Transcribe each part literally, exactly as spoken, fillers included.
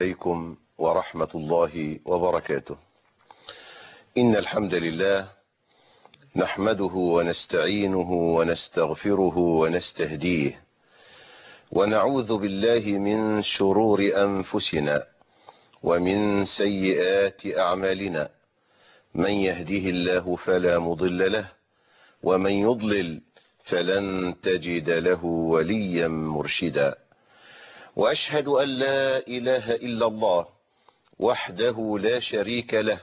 عليكم ورحمة الله وبركاته. إن الحمد لله نحمده ونستعينه ونستغفره ونستهديه، ونعوذ بالله من شرور أنفسنا ومن سيئات أعمالنا. من يهده الله فلا مضل له، ومن يضلل فلن تجد له وليا مرشدا. وأشهد أن لا إله إلا الله وحده لا شريك له،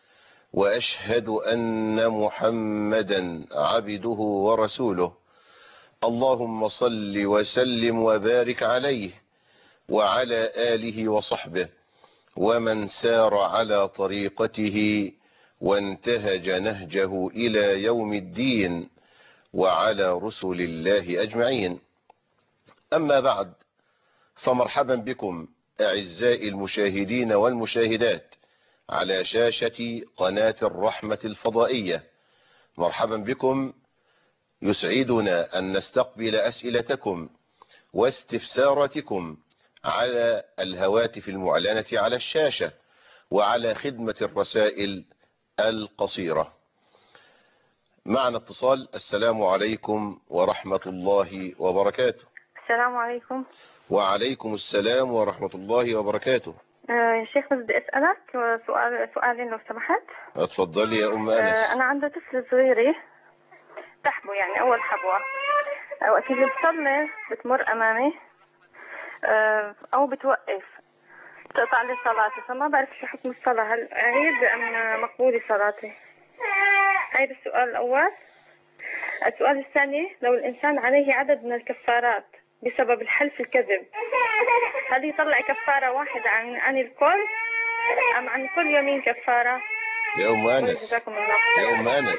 وأشهد أن محمدا عبده ورسوله. اللهم صل وسلم وبارك عليه وعلى آله وصحبه ومن سار على طريقته وانتهج نهجه إلى يوم الدين، وعلى رسل الله أجمعين. أما بعد، فمرحبا بكم أعزائي المشاهدين والمشاهدات على شاشة قناة الرحمة الفضائية. مرحبا بكم، يسعدنا أن نستقبل أسئلتكم واستفساراتكم على الهواتف المعلنة على الشاشة وعلى خدمة الرسائل القصيرة. معنا اتصال. السلام عليكم ورحمة الله وبركاته. السلام عليكم. وعليكم السلام ورحمة الله وبركاته. آه يا شيخ، بدي أسألك سؤال سؤالين لو سمحت. اتفضلي يا أم أنس. آه أنا عندي طفل صغيرة تحبو، يعني أول حبوة، وقت اللي بصلي بتمر أمامي آه أو بتوقف تقطع لي صلاتي، فما بعرف شو حكم الصلاة، هل عيب أم مقبولة صلاتي؟ هذا السؤال الأول. السؤال الثاني، لو الإنسان عليه عدد من الكفارات بسبب الحلف الكذب، هل يطلع كفارة واحدة عن عن الكل أم عن كل يمين كفارة؟ يا أم أنس، جزاكم الله. يا أم أنس،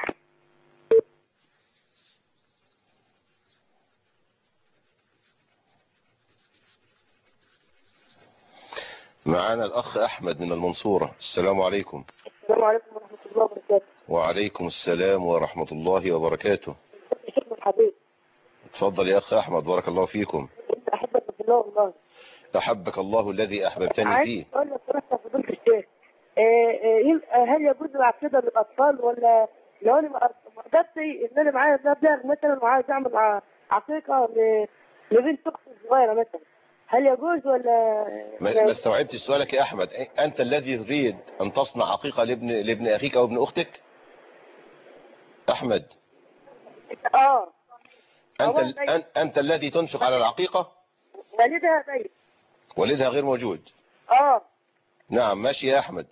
معانا الأخ أحمد من المنصورة. السلام عليكم. السلام عليكم ورحمة الله وبركاته. وعليكم السلام ورحمة الله وبركاته. الشيخ الحبيب. اتفضل يا أخ أحمد، بارك الله فيكم. أحبك في الله والله. أحبك الله الذي أحببتني فيه. عايز أقول لك سمحت يا فضيلة الشيخ، هل يجوز العقيدة للأطفال، ولا لو أنا ما قدرت إن أنا معايا مبلغ مثلا وعايز أعمل عقيقة لبنت أختي صغيرة مثلا، هل يجوز ولا؟ ما استوعبت سؤالك يا أحمد. أنت الذي تريد أن تصنع عقيقة لابن لابن أخيك أو ابن أختك؟ أحمد. آه. أنت ال... أنت الذي تنفق على العقيقة؟ والدها ميت. والدها غير موجود. آه. نعم، ماشي يا أحمد.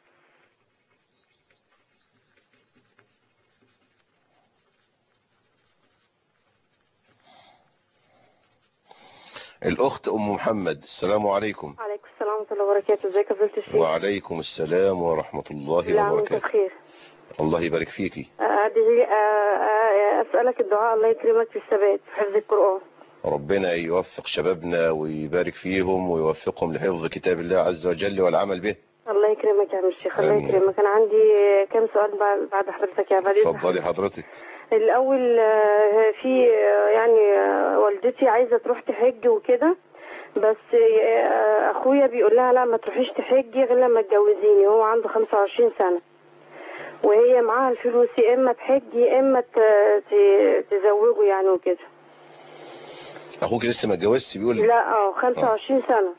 الأخت أم محمد. السلام عليكم. وعليكم السلام ورحمة الله وبركاته. ازيك يا فضيلة الشيخ؟ وعليكم السلام ورحمة الله لا وبركاته. انت بخير. الله يبارك فيكي. أدعي أسألك الدعاء الله يكرمك في الثبات في حفظ القرآن. ربنا يوفق شبابنا ويبارك فيهم ويوفقهم لحفظ كتاب الله عز وجل والعمل به. الله يكرمك يا عم الشيخ. الله يكرمك. أنا عندي كم سؤال بعد حضرتك يا فضيلة. اتفضلي حضرتك. الأول، في يعني والدتي عايزة تروح تحج وكده، بس أخويا بيقول لها لا ما تروحيش تحجي غير لما تجوزيني، هو عنده خمسة وعشرين سنة وهي معاها الفلوس، يا إما تحجي يا إما تزوجه يعني وكده. أخوك لسه ما اتجوزش بيقول؟ لا اه خمسة وعشرين سنة.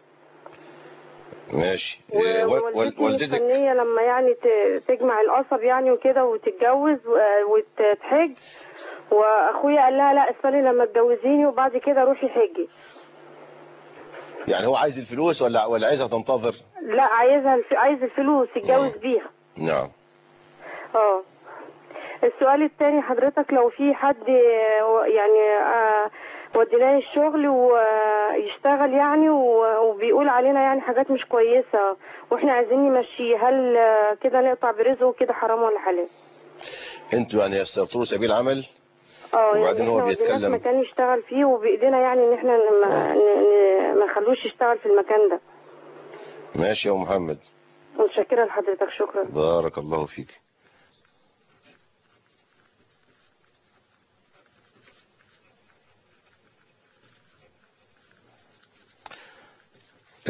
ماشي. ووالدتي مستنية لما يعني تجمع القصب يعني وكده وتتجوز وتحج، واخويا قال لها لا استني لما تجوزيني وبعد كده روحي حجي. يعني هو عايز الفلوس ولا ولا عايزها تنتظر؟ لا عايزها الف... عايز الفلوس يتجوز بيها. نعم. اه السؤال الثاني حضرتك، لو في حد يعني آه وديناه الشغل ويشتغل يعني وبيقول علينا يعني حاجات مش كويسة واحنا عايزين نمشيه، هل كده نقطع برزقه كده حرام ولا حلال؟ انتوا يعني يسرتوا سبيل عمل؟ اه يعني احنا وديناه في مكان يشتغل فيه وبايدينا يعني ان احنا ما, ما نخلوش يشتغل في المكان ده. ماشي يا محمد. متشكرة لحضرتك. شكرا. بارك الله فيك.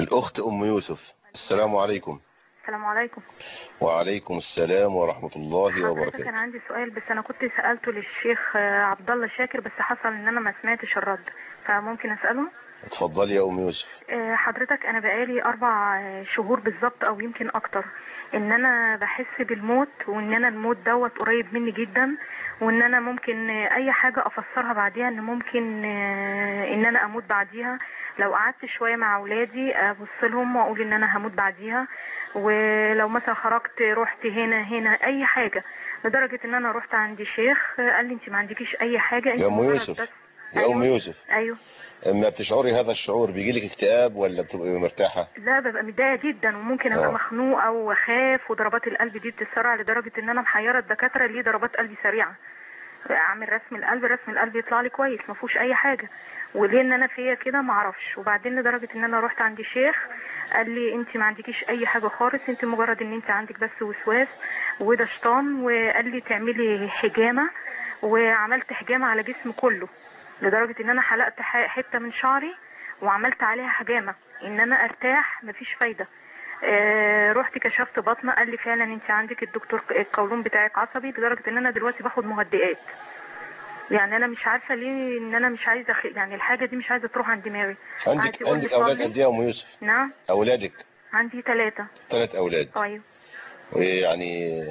الأخت أم يوسف. السلام عليكم. السلام عليكم. وعليكم السلام ورحمة الله حضرتك وبركاته. انا عندي سؤال، بس انا كنت سألته للشيخ عبد الله شاكر، بس حصل ان انا ما سمعتش الرد، فممكن اسأله؟ اتفضلي يا أم يوسف. حضرتك انا بقالي اربع شهور بالظبط او يمكن اكتر ان انا بحس بالموت، وان انا الموت دوت قريب مني جدا، وان انا ممكن اي حاجة افسرها بعديها ان ممكن ان انا اموت بعديها. لو قعدت شوية مع اولادي ابص لهم واقول ان انا هموت بعديها، ولو مثلا خرجت رحت هنا هنا اي حاجة، لدرجة ان انا رحت عند شيخ قال لي انت ما عندكيش اي حاجة، انت يا أم مجرد يوسف بس. يا أيوة. أم يوسف ايوه. اما بتشعري هذا الشعور بيجيلك اكتئاب ولا بتبقي مرتاحة؟ لا، ببقى متضايقه جدا، وممكن ابقى اه مخنوقه واخاف، وضربات القلب دي بتتسرع لدرجه ان انا محيره الدكاتره ليه ضربات قلبي سريعه. اعمل رسم القلب، رسم القلب يطلع لي كويس ما فيهوش اي حاجه، وليه ان انا فيا كده ما اعرفش. وبعدين لدرجه ان انا رحت عند شيخ قال لي انت ما عندكيش اي حاجه خالص، انت مجرد ان انت عندك بس وسواس وده شيطان، وقال لي تعملي حجامه، وعملت حجامه على جسمي كله، لدرجه ان انا حلقت حته من شعري وعملت عليها حجامه ان انا ارتاح، مفيش فايده. آه رحت كشفت بطنه قال لي فعلا انت عندك الدكتور القولون بتاعك عصبي، لدرجه ان انا دلوقتي باخد مهدئات. يعني انا مش عارفه ليه ان انا مش عايزه خ... يعني الحاجه دي مش عايزه تروح عن دماغي. عندك عندك اولاد قد ايه يا ام يوسف؟ نعم. اولادك؟ عندي ثلاثه. ثلاث اولاد. ايوه. يعني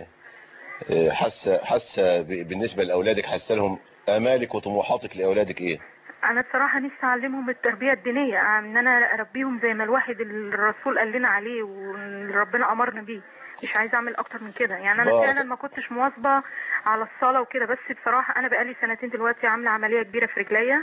حاسه حاسه بالنسبه لاولادك، حاسه لهم امالك وطموحاتك لاولادك ايه؟ انا بصراحه نفسي اعلمهم التربيه الدينيه، ان انا اربيهم زي ما الواحد الرسول قال لنا عليه وربنا امرنا بيه، مش عايزه اعمل اكتر من كده. يعني انا فعلا ما كنتش مواظبه على الصلاه وكده، بس بصراحه انا بقالي سنتين دلوقتي عامله عمليه كبيره في رجليا،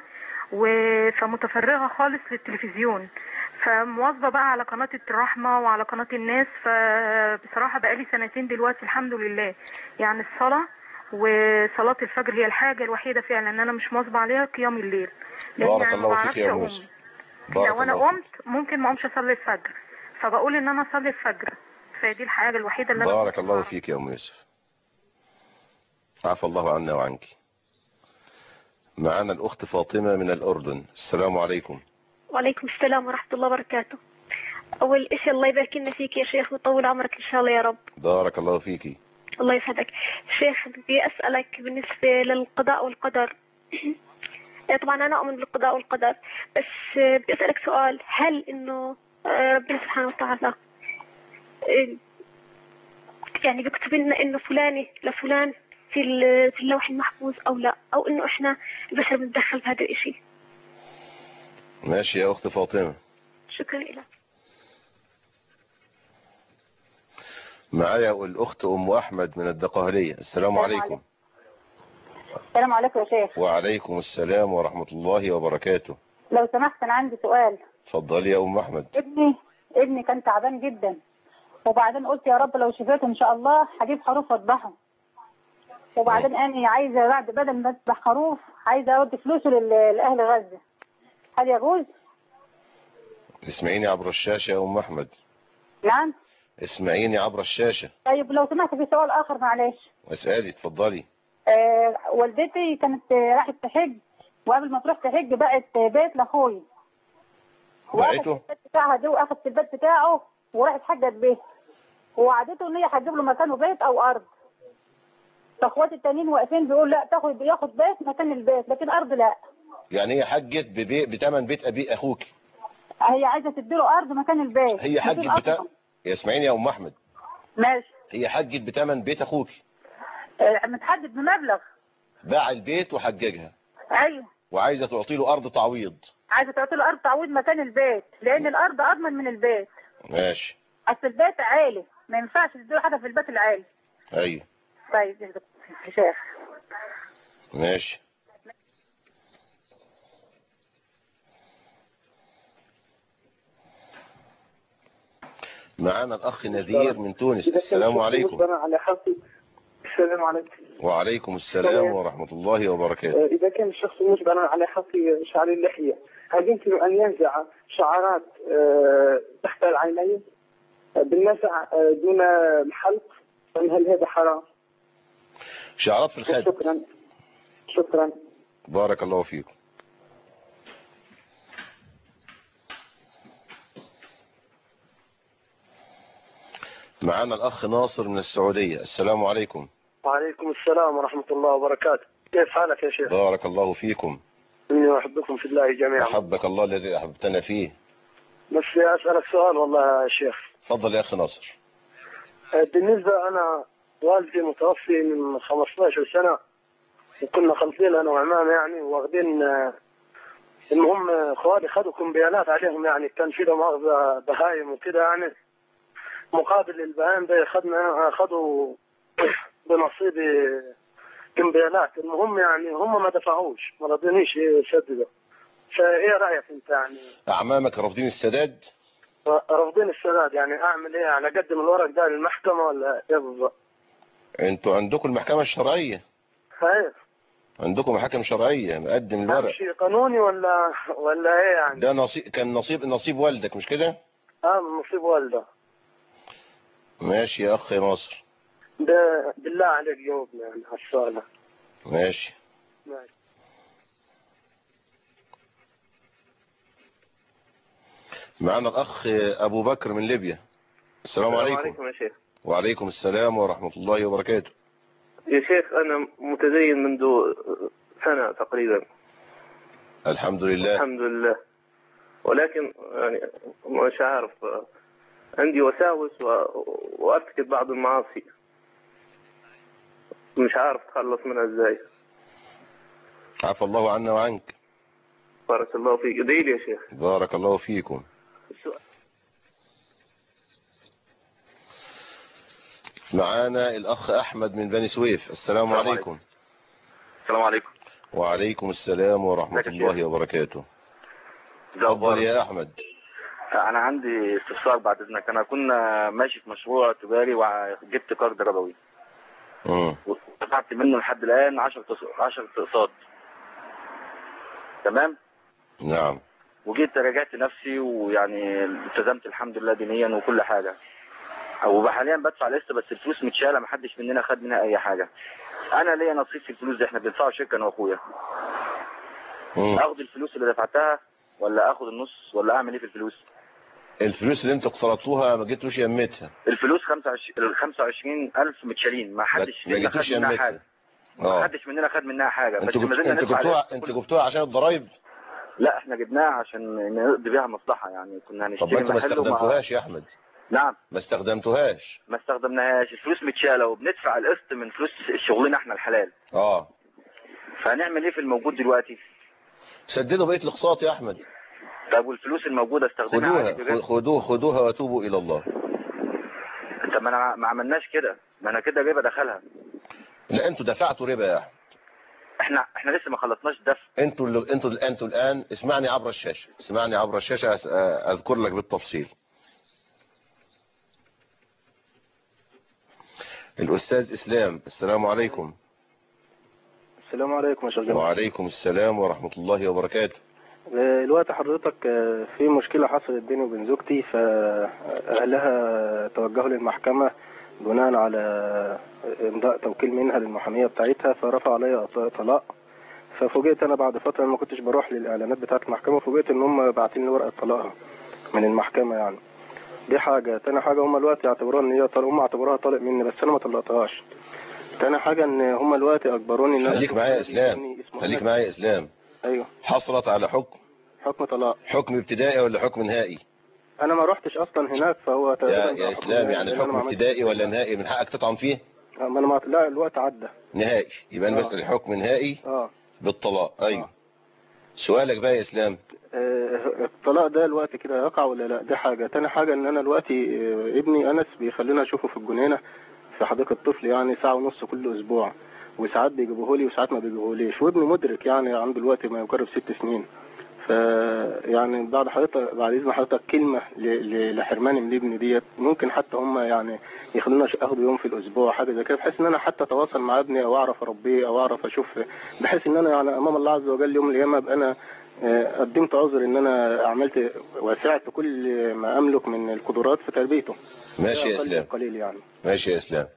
فمتفرغه خالص للتلفزيون، فمواظبه بقى على قناه الرحمه وعلى قناه الناس، فبصراحه بقالي سنتين دلوقتي الحمد لله. يعني الصلاه وصلاة الفجر هي الحاجة الوحيدة فعلا ان انا مش مواظبة عليها، قيام الليل، لان بارك يعني الله ما فيك بعرفش يا ام اقوم. يوسف. بارك لو انا الله قمت ممكن ما اقومش اصلي الفجر، فبقول ان انا اصلي الفجر، فدي الحاجة الوحيدة اللي انا بارك الله فيك يا ام يوسف. عفى الله عنا وعنك. معنا الاخت فاطمة من الاردن. السلام عليكم. وعليكم السلام ورحمة الله وبركاته. اول اشي الله يبارك لنا فيك يا شيخ ويطول عمرك ان شاء الله يا رب. بارك الله فيكي. الله يسعدك. شيخ بدي اسألك بالنسبة للقضاء والقدر. طبعا انا اؤمن بالقضاء والقدر، بس بدي اسألك سؤال، هل انه ربنا سبحانه وتعالى يعني بيكتب لنا انه فلاني لفلان في في اللوح المحفوظ او لا، او انه احنا البشر بنتدخل بهذا الاشي؟ ماشي يا اخت فاطمة. شكرا لك. معايا الاخت ام احمد من الدقهلية. السلام عليكم. السلام عليكم يا شيخ. وعليكم السلام ورحمة الله وبركاته. لو سمحت انا عندي سؤال. اتفضلي يا ام احمد. ابني ابني كان تعبان جدا، وبعدين قلت يا رب لو شفيته ان شاء الله هجيب خروف واذبحه، وبعدين انا عايزه بعد بدل ما اذبح خروف عايزه اودي فلوسه لاهل غزه، هل يجوز؟ اسمعيني عبر الشاشة يا ام احمد. نعم. اسمعيني عبر الشاشة. طيب لو سمحت في سؤال اخر معلش. اسألي اتفضلي. آه والدتي كانت راحت تحج، وقبل ما تروح تحج بقت بيت لاخوي، بقيته؟ واخدت البيت بتاعها دي واخدت البيت بتاعه وراحت حجت بيه، ووعدته ان هي هتجيب له مكانه بيت او ارض. فاخواتي التانيين واقفين بيقول لا تاخد ياخد بيت مكان البيت لكن ارض لا. يعني هي حجت ببيت بتمن بيت ابي اخوك؟ هي عايزه تديله ارض مكان البيت. هي حجت بتمن. اسمعيني يا ام احمد. ماشي. هي حجت بتمن بيت اخوك؟ اه متحدد بمبلغ. باع البيت وحججها. ايوه. وعايزه تعطي له ارض تعويض. عايزه تعطي له ارض تعويض مكان البيت، لان الارض اضمن من البيت. ماشي. اصل البيت عالي ما ينفعش تديله حاجه في البيت العالي. ايوه. طيب يا شيخ. ماشي. معانا الاخ نذير من تونس. السلام عليكم. السلام عليكم. وعليكم السلام ورحمة الله وبركاته. إذا كان الشخص مجبرا على حلق شعر اللحية، هل يمكن أن ينزع شعرات تحت العينين بالنزع دون الحلق، أم هل هذا حرام؟ شعرات في الخد. شكرا. شكرا. بارك الله فيكم. معانا الأخ ناصر من السعودية. السلام عليكم. وعليكم السلام ورحمة الله وبركاته. كيف حالك يا شيخ؟ بارك الله فيكم. إني أحبكم في الله جميعا. أحبك الله الذي أحببتنا فيه. بس أسألك سؤال والله يا شيخ. تفضل يا أخي ناصر. بالنسبة أنا والدي متوفي من خمستاشر سنة، وكنا خلفين أنا وعمامي يعني واخدين، المهم إخواني خدوا كمبيالات عليهم، يعني كان في مؤاخذة بهايم وكده، يعني مقابل البهايم ده خدنا خدوا بنصيبي كمبيالات. المهم يعني هم ما دفعوش، ما رضينيش يسددوا. فايه رايك انت يعني؟ اعمامك رافضين السداد؟ رافضين السداد، يعني اعمل ايه؟ يعني اقدم الورق ده للمحكمه ولا ايه بالظبط؟ انتوا عندكم المحكمه الشرعيه؟ ايوه عندكم محاكم شرعيه، مقدم الورق. شيء قانوني ولا ولا ايه يعني؟ ده نصيب، كان نصيب نصيب والدك مش كده؟ اه نصيب والده. ماشي يا اخي ناصر. ده بالله عليك جاوبنا يعني على السؤال. ماشي ماشي. معنا الأخ أبو بكر من ليبيا. السلام, السلام عليكم. عليكم يا شيخ. وعليكم السلام ورحمة الله وبركاته. يا شيخ أنا متدين منذ سنة تقريبا. الحمد لله. الحمد لله، ولكن يعني مش عارف، عندي وساوس وأرتكب بعض المعاصي، مش عارف أتخلص منها إزاي. عفى الله عنا وعنك. بارك الله فيك. ادعي لي يا شيخ. بارك الله فيكم. معانا الأخ أحمد من بني سويف. السلام, السلام عليكم. عليكم. السلام عليكم. وعليكم السلام ورحمة الله وبركاته. تفضل يا أحمد. أنا عندي استفسار بعد إذنك. أنا كنا ماشي في مشروع تجاري وجبت قرض ربوي. امم ودفعت منه لحد الآن عشرة أقساط. تمام؟ نعم. وجيت راجعت نفسي ويعني التزمت الحمد لله دينيا وكل حاجة، وحاليا بدفع لسه، بس الفلوس متشاله، ما حدش مننا خد منها اي حاجه. انا ليا نصيب في الفلوس دي، احنا بندفعوا شركه انا واخويا. اخد الفلوس اللي دفعتها ولا اخد النص ولا اعمل ايه في الفلوس؟ الفلوس اللي انتوا اقترضتوها ما جيتوش يمتها؟ الفلوس خمسة وعشرين ألف متشالين، ما حدش مننا خد منها حاجه. ما حدش مننا خد منها حاجه. بس ما زلنا انتوا جبتوها انتوا جبتوها عشان الضرايب؟ لا احنا جبناها عشان نقضي بيها مصلحه، يعني كنا هنشتري. طب ما انتوا ما استخدمتوهاش يا احمد؟ نعم. ما استخدمتوهاش؟ ما استخدمناهاش، الفلوس متشاله وبندفع القسط من فلوس شغلنا احنا الحلال. اه فهنعمل ايه في الموجود دلوقتي؟ سددوا بقيه الاقساط يا احمد. طب والفلوس الموجوده استخدمها؟ خدوها خدوها خدوها وتوبوا الى الله. طب ما انا ما عملناش كده، ما انا كده ربا دخلها. لا انتوا دفعتوا ربا يا احمد. احنا احنا لسه ما خلصناش دفع. انتوا اللي انتوا اللي انتوا الان اسمعني عبر الشاشه، اسمعني عبر الشاشه اذكر لك بالتفصيل. الأستاذ إسلام. السلام عليكم. السلام عليكم يا شيخ جمال. وعليكم السلام ورحمة الله وبركاته. الوقت حضرتك في مشكلة حصلت بيني وبين زوجتي، فأهلها توجهوا للمحكمة بناء على إمضاء توكيل منها للمحامية بتاعتها، فرفع عليا طلاق. ففوجئت أنا بعد فترة، ما كنتش بروح للإعلانات بتاعت المحكمة، فوجئت إن هم باعتين لي ورقة طلاقها من المحكمة. يعني دي حاجة. تاني حاجة هم الوقت يعتبروها ان هي طلق، هم اعتبروها طالق مني، بس انا ما طلقتهاش. تاني حاجة ان هم الوقت اجبروني ان انا. خليك معايا يا اسلام، خليك معايا يا اسلام. ايوه. حصلت على حكم حكم طلاق. حكم ابتدائي ولا حكم نهائي؟ انا ما روحتش اصلا هناك، فهو يا, يا اسلام يعني الحكم ابتدائي ولا نهائي؟ من حقك تطعن فيه؟ ما انا ما... لا الوقت عدى. نهائي. يبقى انا بسأل حكم نهائي اه بالطلاق. ايوه. آه. سؤالك بقى يا اسلام. الطلاق ده الوقت كده يقع ولا لا؟ دي حاجة. تاني حاجة ان انا الوقت ابني انس بيخلينا اشوفه في الجنينة في حديقة الطفل، يعني ساعة ونص كل اسبوع، وساعات بيجيبوه لي وساعات ما بيجيبوهوليش، وابني مدرك يعني عنده الوقت ما يقرب ست سنين. ف يعني بعد حضرتك بعد اذن حضرتك كلمة لحرماني من ابني ديت، ممكن حتى هم يعني يخلونا اخده يوم في الاسبوع حاجة زي كده، بحيث ان انا حتى اتواصل مع ابني او اعرف اربيه او اعرف اشوف، بحيث ان انا يعني امام الله عز وجل يوم القيامة ابقى انا قدمت عذر ان انا عملت وسعت كل ما املك من القدرات في تربيته. ماشي يا اسلام. قليل يعني. ماشي يا اسلام.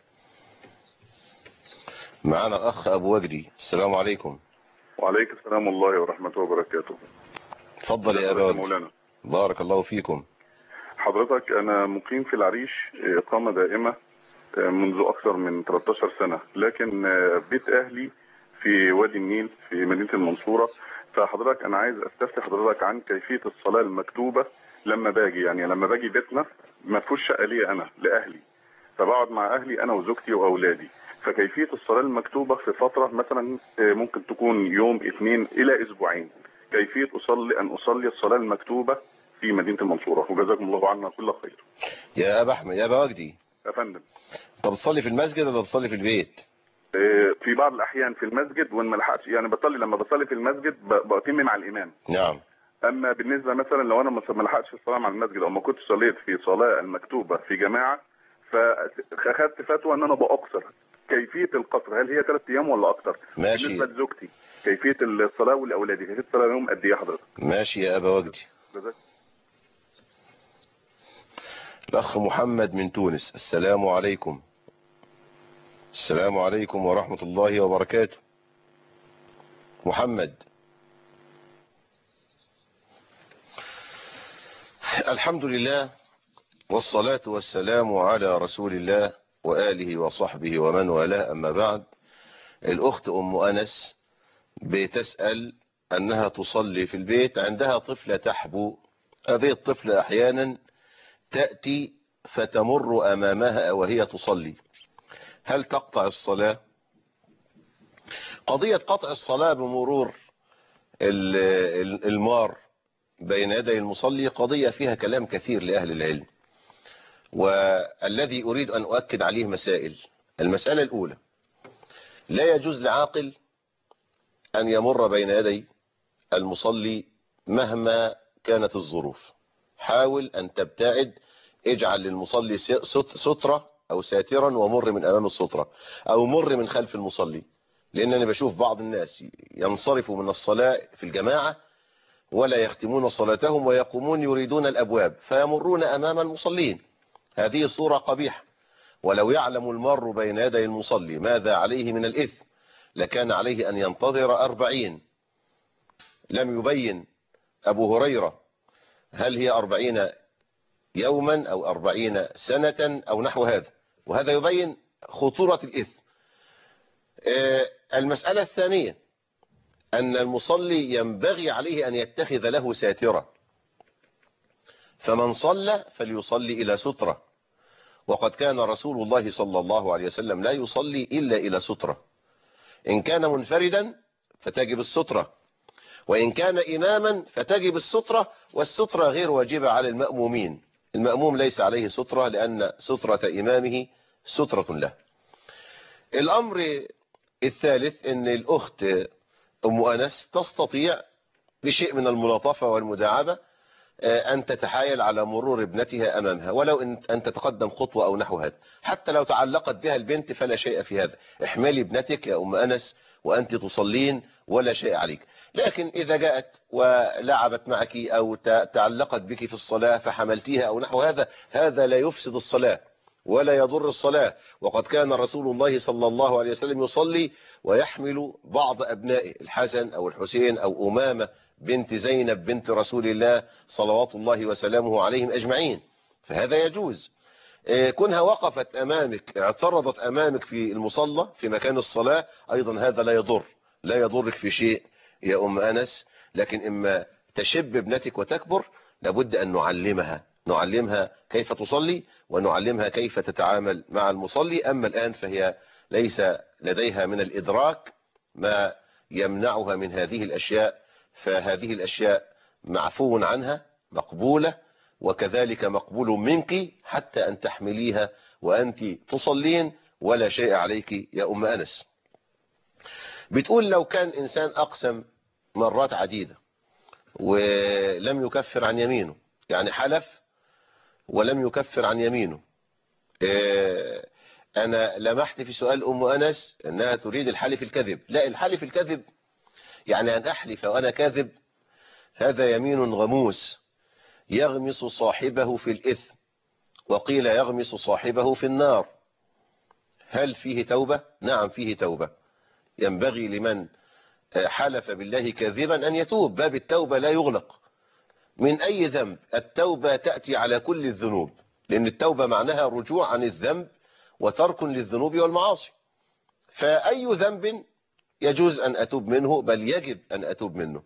معانا الاخ ابو وجدي. السلام عليكم. وعليكم السلام الله ورحمته وبركاته. اتفضل يا ابو وجدي. بارك الله فيكم. حضرتك أنا مقيم في العريش إقامة دائمة منذ أكثر من ثلاثة عشر سنة، لكن بيت أهلي في وادي النيل في مدينة المنصورة. فحضرتك أنا عايز أستفسر حضرتك عن كيفية الصلاة المكتوبة لما باجي، يعني لما باجي بيتنا ما فيهوش شقة لي أنا لأهلي، فبقعد مع أهلي أنا وزوجتي وأولادي، فكيفية الصلاة المكتوبة في فترة مثلا ممكن تكون يوم اثنين إلى أسبوعين، كيفية أصلي أن أصلي الصلاة المكتوبة في مدينة المنصورة، وجزاكم الله عنا كل خير. يا أبا أحمد، يا أبا وجدي، يا فندم، طب بتصلي في المسجد ولا بتصلي في البيت؟ في بعض الأحيان في المسجد، وإن ما لحقش يعني بصلي، لما بصلي في المسجد بأتم مع الإمام. نعم. أما بالنسبة مثلا لو أنا ما لحقتش الصلاة مع المسجد أو ما كنتش صليت في صلاة المكتوبة في جماعة، فأخذت فتوى إن أنا بأقصر. كيفية القصر هل هي ثلاث أيام ولا أكتر؟ ماشي. بالنسبة لزوجتي كيفية الصلاة والأولادي كيفية الصلاة يوم قد إيه حضرتك؟ ماشي يا أبا وجدي. الأخ محمد من تونس، السلام عليكم. السلام عليكم ورحمة الله وبركاته. محمد. الحمد لله والصلاة والسلام على رسول الله وآله وصحبه ومن والاه، أما بعد. الأخت أم أنس بتسأل أنها تصلي في البيت، عندها طفلة تحبو، هذه الطفلة أحيانا تأتي فتمر أمامها وهي تصلي، هل تقطع الصلاة؟ قضية قطع الصلاة بمرور المار بين يدي المصلي قضية فيها كلام كثير لأهل العلم، والذي أريد أن أؤكد عليه مسائل. المسألة الأولى، لا يجوز لعاقل أن يمر بين يدي المصلي مهما كانت الظروف. حاول أن تبتعد، اجعل للمصلي سترة أو ساترا ومر من أمام السترة، أو مر من خلف المصلي، لأن أنا بشوف بعض الناس ينصرفوا من الصلاة في الجماعة ولا يختمون صلاتهم ويقومون يريدون الأبواب فيمرون أمام المصلين، هذه صورة قبيحة. ولو يعلم المار بين يدي المصلي ماذا عليه من الإثم لكان عليه أن ينتظر أربعين. لم يبين أبو هريرة هل هي أربعين يوما أو أربعين سنة أو نحو هذا، وهذا يبين خطورة الإثم. المسألة الثانية أن المصلي ينبغي عليه أن يتخذ له ساترة، فمن صلى فليصلي إلى سترة، وقد كان رسول الله صلى الله عليه وسلم لا يصلي إلا إلى سترة، إن كان منفردا فتجب السترة، وإن كان إماما فتجب السترة، والسترة غير واجبة على المأمومين، المأموم ليس عليه سترة لأن سترة إمامه سترة له. الأمر الثالث أن الأخت أم أنس تستطيع بشيء من الملاطفة والمداعبة أن تتحايل على مرور ابنتها أمامها، ولو أن تتقدم خطوة أو نحو هذا، حتى لو تعلقت بها البنت فلا شيء في هذا، احملي ابنتك يا أم أنس وأنت تصلين ولا شيء عليك. لكن إذا جاءت ولعبت معك أو تعلقت بك في الصلاة فحملتيها أو نحو هذا، هذا لا يفسد الصلاة ولا يضر الصلاة، وقد كان رسول الله صلى الله عليه وسلم يصلي ويحمل بعض أبنائه، الحسن أو الحسين أو أمامة بنت زينب بنت رسول الله صلوات الله وسلامه عليهم أجمعين، فهذا يجوز. كونها وقفت أمامك، اعترضت أمامك في المصلى في مكان الصلاة، أيضا هذا لا يضر، لا يضرك في شيء يا أم أنس. لكن إما تشب ابنتك وتكبر لابد أن نعلمها نعلمها كيف تصلي ونعلمها كيف تتعامل مع المصلي. أما الآن فهي ليس لديها من الإدراك ما يمنعها من هذه الأشياء، فهذه الأشياء معفو عنها مقبولة، وكذلك مقبول منك حتى أن تحمليها وأنت تصلين ولا شيء عليك يا أم أنس. بتقول لو كان إنسان أقسم مرات عديدة ولم يكفر عن يمينه، يعني حلف ولم يكفر عن يمينه، أنا لمحت في سؤال أم أنس أنها تريد الحلف الكذب. لا، الحلف الكذب يعني أن أحلف وأنا كاذب، هذا يمين غموس يغمس صاحبه في الإثم، وقيل يغمس صاحبه في النار. هل فيه توبة؟ نعم فيه توبة، ينبغي لمن حلف بالله كاذبا أن يتوب، باب التوبة لا يغلق، من أي ذنب. التوبة تأتي على كل الذنوب، لأن التوبة معناها رجوع عن الذنب وترك للذنوب والمعاصي. فأي ذنب يجوز أن أتوب منه، بل يجب أن أتوب منه.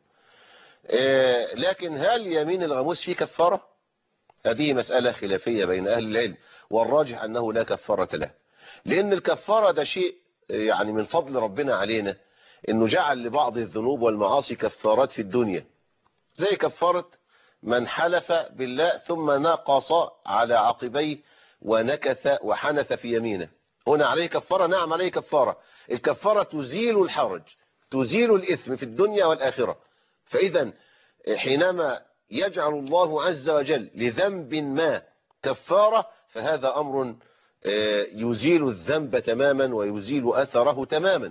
لكن هل يمين الغموس فيه كفارة؟ هذه مسألة خلافية بين أهل العلم، والراجح أنه لا كفارة له، لأن الكفارة ده شيء يعني من فضل ربنا علينا، أنه جعل لبعض الذنوب والمعاصي كفارات في الدنيا، زي كفارة من حلف بالله ثم نقص على عقبيه ونكث وحنث في يمينه. هنا عليه كفارة؟ نعم عليه كفارة. الكفارة تزيل الحرج، تزيل الإثم في الدنيا والآخرة. فإذا حينما يجعل الله عز وجل لذنب ما كفارة، فهذا أمر يزيل الذنب تماما ويزيل أثره تماما.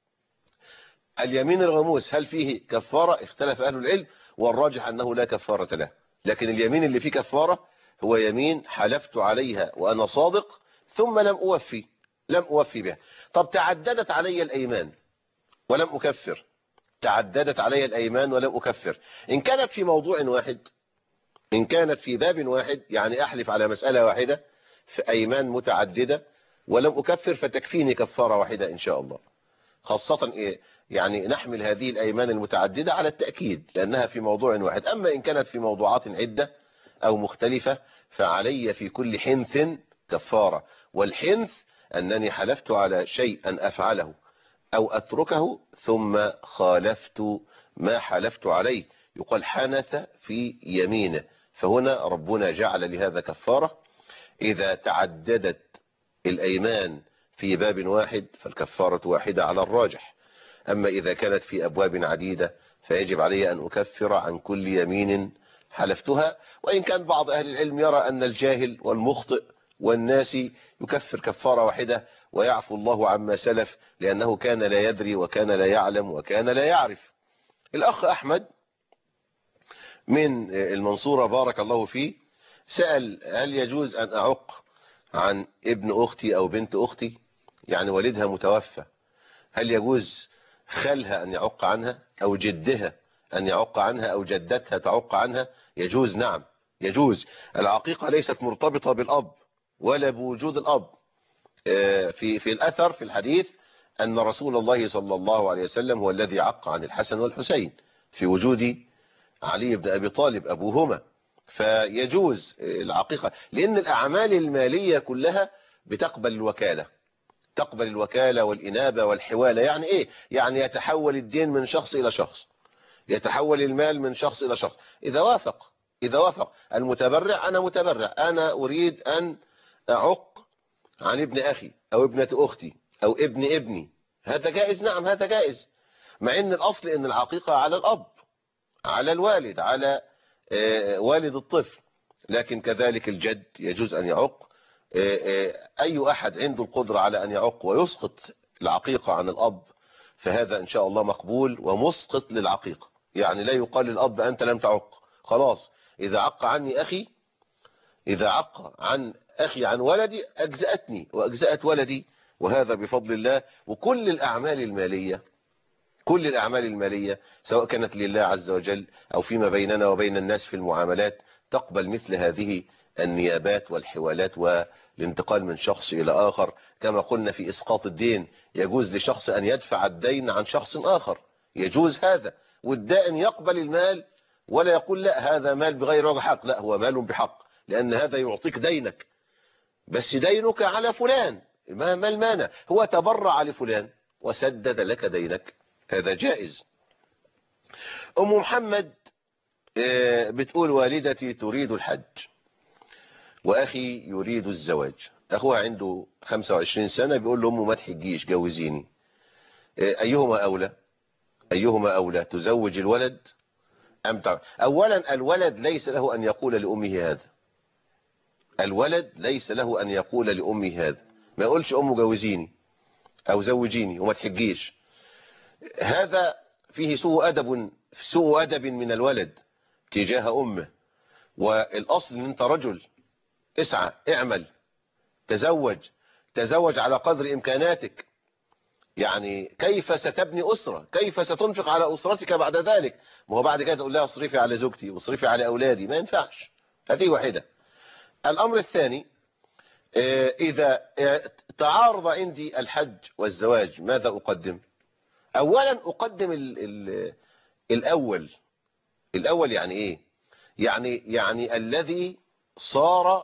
اليمين الغموس هل فيه كفارة؟ اختلف أهل العلم، والراجح أنه لا كفارة له. لكن اليمين اللي فيه كفارة هو يمين حلفت عليها وأنا صادق ثم لم أوفي لم أوفي بها. طب تعددت علي الأيمان ولم أكفر، تعددت علي الأيمان ولم أكفر. إن كانت في موضوع واحد، إن كانت في باب واحد، يعني أحلف على مسألة واحدة في أيمان متعددة ولم أكفر، فتكفيني كفارة واحدة إن شاء الله. خاصة إيه؟ يعني نحمل هذه الأيمان المتعددة على التأكيد لأنها في موضوع واحد. أما إن كانت في موضوعات عدة أو مختلفة فعلي في كل حنث كفارة. والحنث أنني حلفت على شيء أن أفعله أو أتركه ثم خالفت ما حلفت عليه، يقال حنث في يمينه. فهنا ربنا جعل لهذا كفارة. إذا تعددت الأيمان في باب واحد فالكفارة واحدة على الراجح. أما إذا كانت في أبواب عديدة فيجب علي أن أكفر عن كل يمين حلفتها. وإن كان بعض أهل العلم يرى أن الجاهل والمخطئ والناسي يكفر كفارة واحدة ويعفو الله عما سلف، لأنه كان لا يدري وكان لا يعلم وكان لا يعرف. الأخ أحمد من المنصورة بارك الله فيه سأل هل يجوز أن أعق عن ابن أختي أو بنت أختي، يعني والدها متوفى، هل يجوز خالها أن يعق عنها أو جدها أن يعق عنها أو جدتها تعق عنها؟ يجوز، نعم يجوز. العقيقة ليست مرتبطة بالأب ولا بوجود الأب. في في الأثر في الحديث أن رسول الله صلى الله عليه وسلم هو الذي عق عن الحسن والحسين في وجود علي بن أبي طالب أبوهما. فيجوز العقيقة، لأن الأعمال المالية كلها بتقبل الوكالة، تقبل الوكالة والإنابة والحوالة. يعني إيه؟ يعني يتحول الدين من شخص إلى شخص، يتحول المال من شخص إلى شخص. إذا وافق إذا وافق المتبرع، أنا متبرع، أنا أريد أن أعق عن ابن أخي أو ابنة أختي أو ابن ابني، هذا جائز، نعم هذا جائز. مع أن الأصل أن العقيقة على الأب، على الوالد، على والد الطفل. لكن كذلك الجد يجوز أن يعق. أي أحد عنده القدرة على أن يعق ويسقط العقيقة عن الأب فهذا إن شاء الله مقبول ومسقط للعقيقة. يعني لا يقال للأب أنت لم تعق، خلاص إذا عق عني أخي، إذا عق عن أخي عن ولدي أجزأتني وأجزأت ولدي، وهذا بفضل الله. وكل الأعمال المالية كل الأعمال المالية سواء كانت لله عز وجل أو فيما بيننا وبين الناس في المعاملات تقبل مثل هذه النيابات والحوالات والانتقال من شخص إلى آخر. كما قلنا في إسقاط الدين يجوز لشخص أن يدفع الدين عن شخص آخر، يجوز هذا. والدائن يقبل المال ولا يقول لا هذا مال بغير وجه حق، لا هو مال بحق، لأن هذا يعطيك دينك، بس دينك على فلان، ما المانع؟ هو تبرع لفلان وسدد لك دينك، هذا جائز. أم محمد بتقول والدتي تريد الحج وأخي يريد الزواج. أخوها عنده خمسة وعشرين سنة بيقول له أمه ما تحجيش جوزيني، أيهما أولى أيهما أولى تزوج الولد أم تعمل؟ أولا الولد ليس له أن يقول لأمه هذا، الولد ليس له أن يقول لأمه هذا، ما يقولش أمه جوزيني أو زوجيني وما تحجيش. هذا فيه سوء أدب سوء أدب من الولد تجاه أمه. والأصل أن أنت رجل، اسعى، اعمل، تزوج تزوج على قدر إمكاناتك. يعني كيف ستبني أسرة؟ كيف ستنفق على أسرتك بعد ذلك؟ ما هو بعد كده تقول لها اصرفي على زوجتي واصرفي على أولادي، ما ينفعش. هذه واحدة. الأمر الثاني، إذا تعارض عندي الحج والزواج ماذا أقدم؟ أولا أقدم ال ال الأول. الأول يعني إيه؟ يعني يعني الذي صار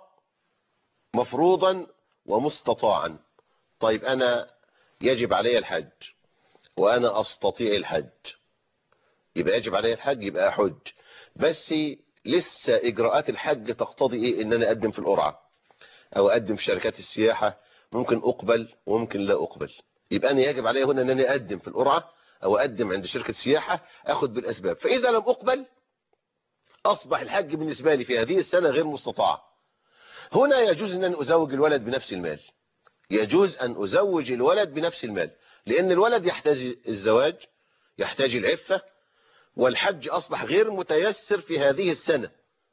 مفروضا ومستطاعا. طيب أنا يجب علي الحج وأنا أستطيع الحج، يبقى يجب علي الحج، يبقى أحج، بس لسه إجراءات الحج تقتضي إيه؟ إن أنا أقدم في القرعة أو أقدم في شركات السياحة، ممكن أقبل وممكن لا أقبل. يبقى أنا يجب علي هنا أن أنا أقدم في القرعة أو أقدم عند شركة سياحة، أخذ بالأسباب. فإذا لم أقبل أصبح الحج بالنسبة لي في هذه السنة غير مستطاع. هنا يجوز أن أنا أزوج الولد بنفس المال، يجوز أن أزوج الولد بنفس المال، لأن الولد يحتاج الزواج، يحتاج العفة، والحج أصبح غير متيسر في هذه السنة.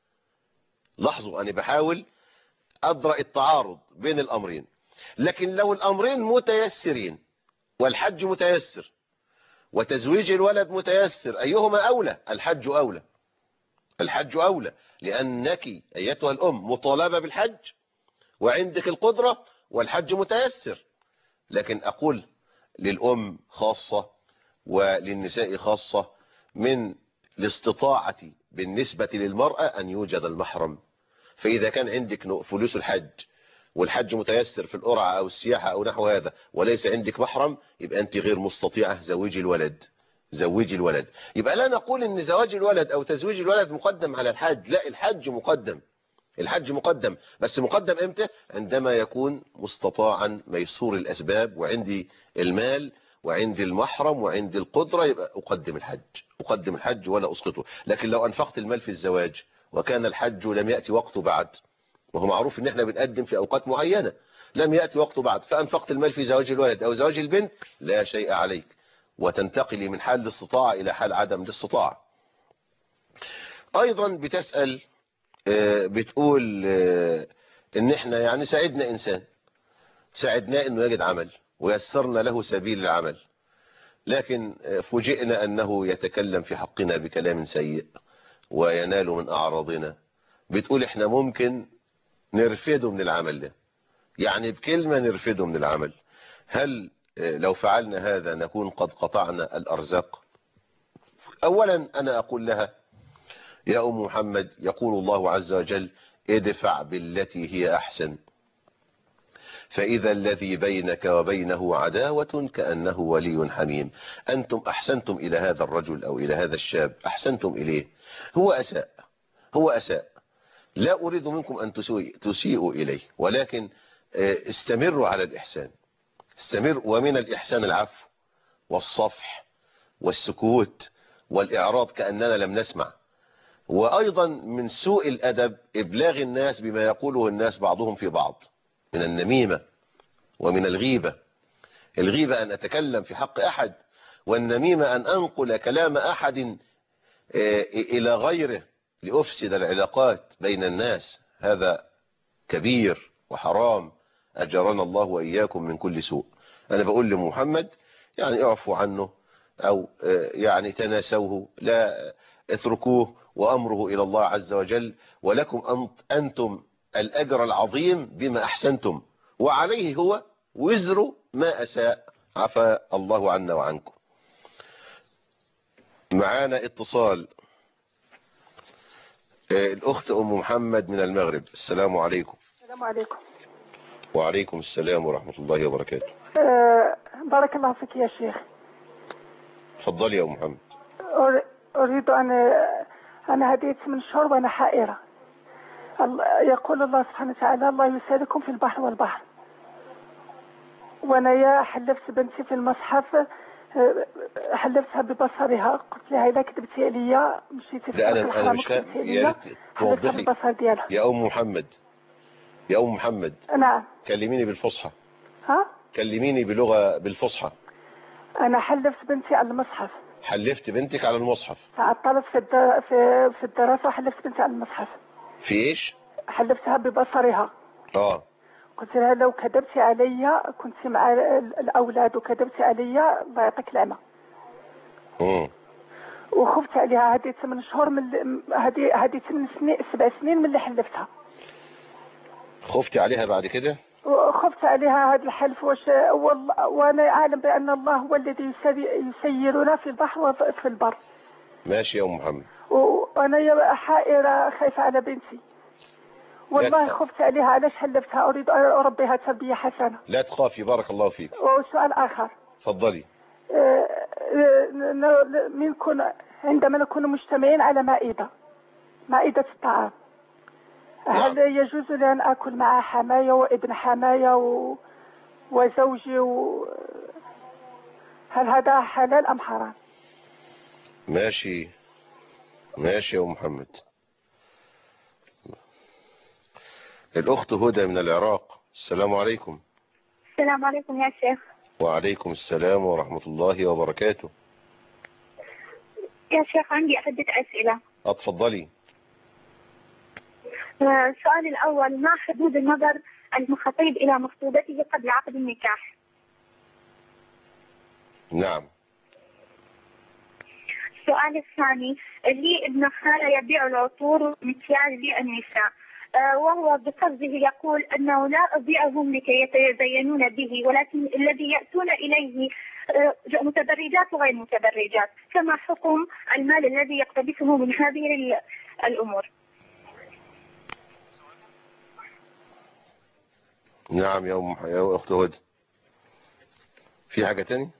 لاحظوا أنا بحاول أدرأ التعارض بين الأمرين. لكن لو الأمرين متيسرين والحج متيسر وتزويج الولد متيسر، أيهما أولى؟ الحج أولى. الحج أولى، لأنك أيتها الأم مطالبة بالحج وعندك القدرة والحج متيسر. لكن أقول للأم خاصة وللنساء خاصة، من الاستطاعة بالنسبة للمرأة أن يوجد المحرم. فإذا كان عندك فلوس الحج والحج متيسر في القرعة أو السياحة أو نحو هذا وليس عندك محرم، يبقى أنت غير مستطيعة، زوجي الولد، زوجي الولد. يبقى لا نقول إن زواج الولد أو تزويج الولد مقدم على الحج، لا، الحج مقدم، الحج مقدم، بس مقدم إمتى؟ عندما يكون مستطاعا ميسور الأسباب وعندي المال وعندي المحرم وعندي القدرة، يبقى أقدم الحج، أقدم الحج ولا أسقطه. لكن لو أنفقت المال في الزواج وكان الحج لم يأتي وقته بعد، وهو معروف ان احنا بنقدم في اوقات معينة، لم يأتي وقته بعد، فانفقت المال في زواج الولد او زواج البنت، لا شيء عليك، وتنتقلي من حال الاستطاعة الى حال عدم الاستطاعة. ايضا بتسأل بتقول ان احنا يعني ساعدنا انسان، ساعدناه انه يجد عمل ويسرنا له سبيل العمل، لكن فوجئنا انه يتكلم في حقنا بكلام سيء وينال من اعراضنا. بتقول احنا ممكن نرفده من العمل ده، يعني بكلمة نرفده من العمل. هل لو فعلنا هذا نكون قد قطعنا الأرزاق؟ أولا أنا أقول لها يا أم محمد، يقول الله عز وجل ادفع بالتي هي أحسن، فإذا الذي بينك وبينه عداوة كأنه ولي حميم. أنتم أحسنتم إلى هذا الرجل أو إلى هذا الشاب، أحسنتم إليه، هو أساء، هو أساء، لا أريد منكم أن تسيئوا إليه، ولكن استمروا على الإحسان، استمر. ومن الإحسان العفو والصفح والسكوت والإعراض كأننا لم نسمع. وأيضا من سوء الأدب إبلاغ الناس بما يقوله الناس بعضهم في بعض من النميمة ومن الغيبة. الغيبة أن أتكلم في حق أحد، والنميمة أن أنقل كلام أحد إلى غيره لأفسد العلاقات بين الناس. هذا كبير وحرام، أجرنا الله وإياكم من كل سوء. أنا بقول لمحمد يعني اعفوا عنه أو يعني تناسوه، لا اتركوه وأمره إلى الله عز وجل، ولكم أنتم الأجر العظيم بما أحسنتم، وعليه هو وزر ما أساء، عفى الله عنا وعنكم. معانا اتصال، الأخت أم محمد من المغرب. السلام عليكم. السلام عليكم. وعليكم السلام ورحمة الله وبركاته. أه بارك الله فيك يا شيخ. تفضلي يا أم محمد. أريد أن أنا هديت من شهور وأنا حائرة. يقول الله سبحانه وتعالى الله يسالكم في البحر والبحر، وأنا يا حلفت بنتي في المصحف، حلفتها ببصرها، قلت لها إذا كتبتي عليا مشيتي في الحرام وكتبتي عليا، حلفتها بالبصر ديالها. يا أم محمد، يا أم محمد. نعم. كلميني بالفصحى. ها؟ كلميني بلغة بالفصحى. أنا حلفت بنتي على المصحف. حلفت بنتك على المصحف. تعطلت في الد... في في الدراسة وحلفت بنتي على المصحف. في إيش؟ حلفتها ببصرها. آه. قلت لها لو كذبتي عليا كنت مع الاولاد وكذبتي عليا الله يعطيك العافيه. امم وخفت عليها هذه ثمان شهور من هذه هذه ثمان سنين سبع سنين من اللي حلفتها. خفتي عليها بعد كده؟ خفت عليها هذا الحلف وش والله، وانا اعلم بان الله هو الذي يسيرنا في البحر وفي البر. ماشي يا ام محمد. وانا حائره خايفه على بنتي والله، خفت عليها علاش حلفتها، اريد ان اربيها تربيه حسنه. لا تخافي بارك الله فيك. وسؤال اخر. تفضلي. من كنا عندما نكون مجتمعين على مائده مائده الطعام، هل يجوز لي أن أكل مع حماية وابن حماية و... وزوجي و... هل هذا حلال أم حرام؟ ماشي ماشي يا أم محمد. الأخت هدى من العراق. السلام عليكم. السلام عليكم يا شيخ. وعليكم السلام ورحمة الله وبركاته. يا شيخ عندي عدة أسئلة. اتفضلي. السؤال الأول، ما حدود النظر المخطيب إلى مخطوبته قبل عقد النكاح؟ نعم. السؤال الثاني، لي ابن خالة يبيع العطور والمكياج للنساء، وهو بقصده يقول أنه لا أبيعهم لكي يتزينون به، ولكن الذي يأتون إليه متبرجات وغير متبرجات، فما حكم المال الذي يقتبسه من هذه الأمور؟ نعم يا أم يا أخت هدى. في حاجة تاني؟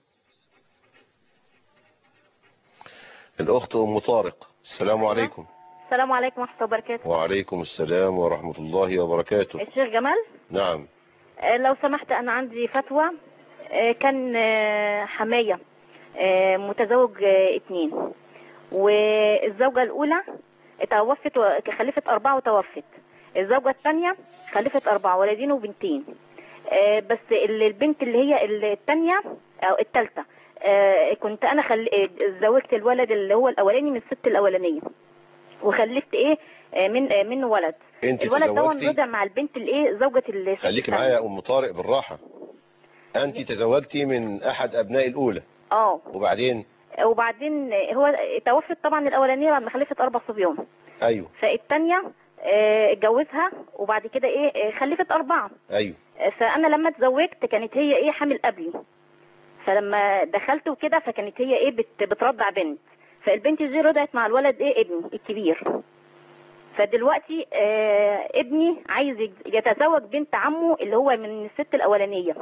الأخت أم طارق. السلام عليكم. السلام عليكم ورحمة الله وبركاته. وعليكم السلام ورحمة الله وبركاته. الشيخ جمال. نعم. لو سمحت أنا عندي فتوى. كان حماية متزوج اثنين، والزوجة الأولى توفت خلفت أربعة وتوفت. الزوجة الثانية خلفت أربعة ولدين وبنتين، بس البنت اللي هي الثانية أو الثالثة كنت أنا خل... زوجت الولد اللي هو الأولاني من الست الأولانية، وخلفت إيه من من ولد. الولد ده رضع مع البنت اللي إيه زوجة الست. خليكي معايا يا أم طارق بالراحة. أنت تزوجتي من أحد أبناء الأولى. اه. وبعدين؟ وبعدين هو توفت طبعا الأولانية بعد ما خلفت أربع صبيان. أيوه. فالثانية اتجوزها وبعد كده ايه خلفت أربعة. ايوه. فانا لما اتزوجت كانت هي ايه حامل قبلي، فلما دخلت وكده فكانت هي ايه بت بترضع بنت، فالبنت دي رضعت مع الولد ايه ابني الكبير. فدلوقتي آه ابني عايز يتزوج بنت عمه اللي هو من الست الاولانيه،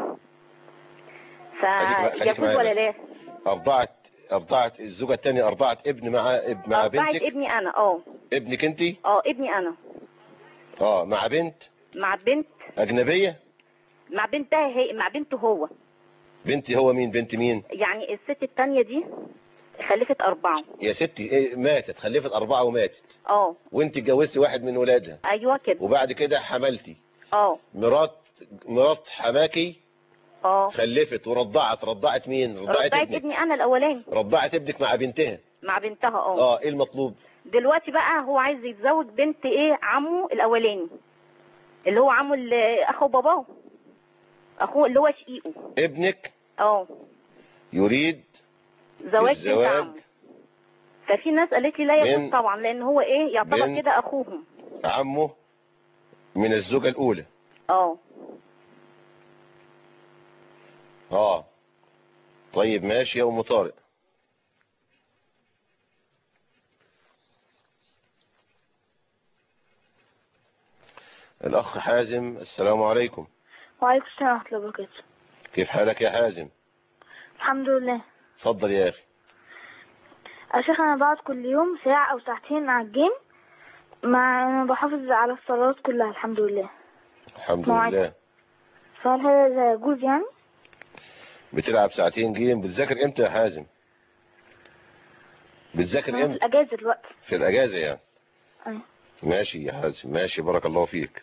فيجوز ولا لا؟ ارضعت ارضعت الزوجه الثانيه ارضعت ابن مع ابن مع بنتك؟ ارضعت ابني انا. اه. ابنك انت؟ اه ابني انا. اه مع بنت؟ مع بنت اجنبيه؟ مع بنتها هي، مع بنته هو. بنتي هو مين؟ بنت مين؟ يعني الست الثانيه دي خلفت أربعة. يا ستي إيه ماتت، خلفت أربعة وماتت. اه. وانت اتجوزتي واحد من ولادها. ايوه كده. وبعد كده حملتي. اه. مرات مرات حماكي اه خلفت ورضعت. رضعت مين؟ رضعت, رضعت ابنك. ابني انا الاولاني. رضعت ابنك مع بنتها. مع بنتها. اه. اه ايه المطلوب دلوقتي بقى؟ هو عايز يتزوج بنت ايه عمه الاولاني اللي هو عمه اللي اخو باباه، اخوه اللي هو شقيقه. ابنك اه يريد زواج بنت عمه. ففي ناس قالت لي لا يجوز طبعا، لان هو ايه يعتبر كده اخوهم عمه من الزوجة الاولى. اه اه طيب ماشي يا ام طارق. الاخ حازم. السلام عليكم. وعليكم السلام ورحمة الله وبركاته. كيف حالك يا حازم؟ الحمد لله. اتفضل يا اخي. يا شيخ انا بقعد كل يوم ساعة او ساعتين على الجيم، مع انا بحافظ على الصلوات كلها الحمد لله. الحمد لله. فهل هذا يجوز يعني؟ بتلعب ساعتين جيم؟ بتذاكر امتى يا حازم؟ بتذاكر امتى؟ في الاجازة دلوقتي. في الاجازة يعني. ايوه. ماشي يا حازم ماشي، بارك الله فيك.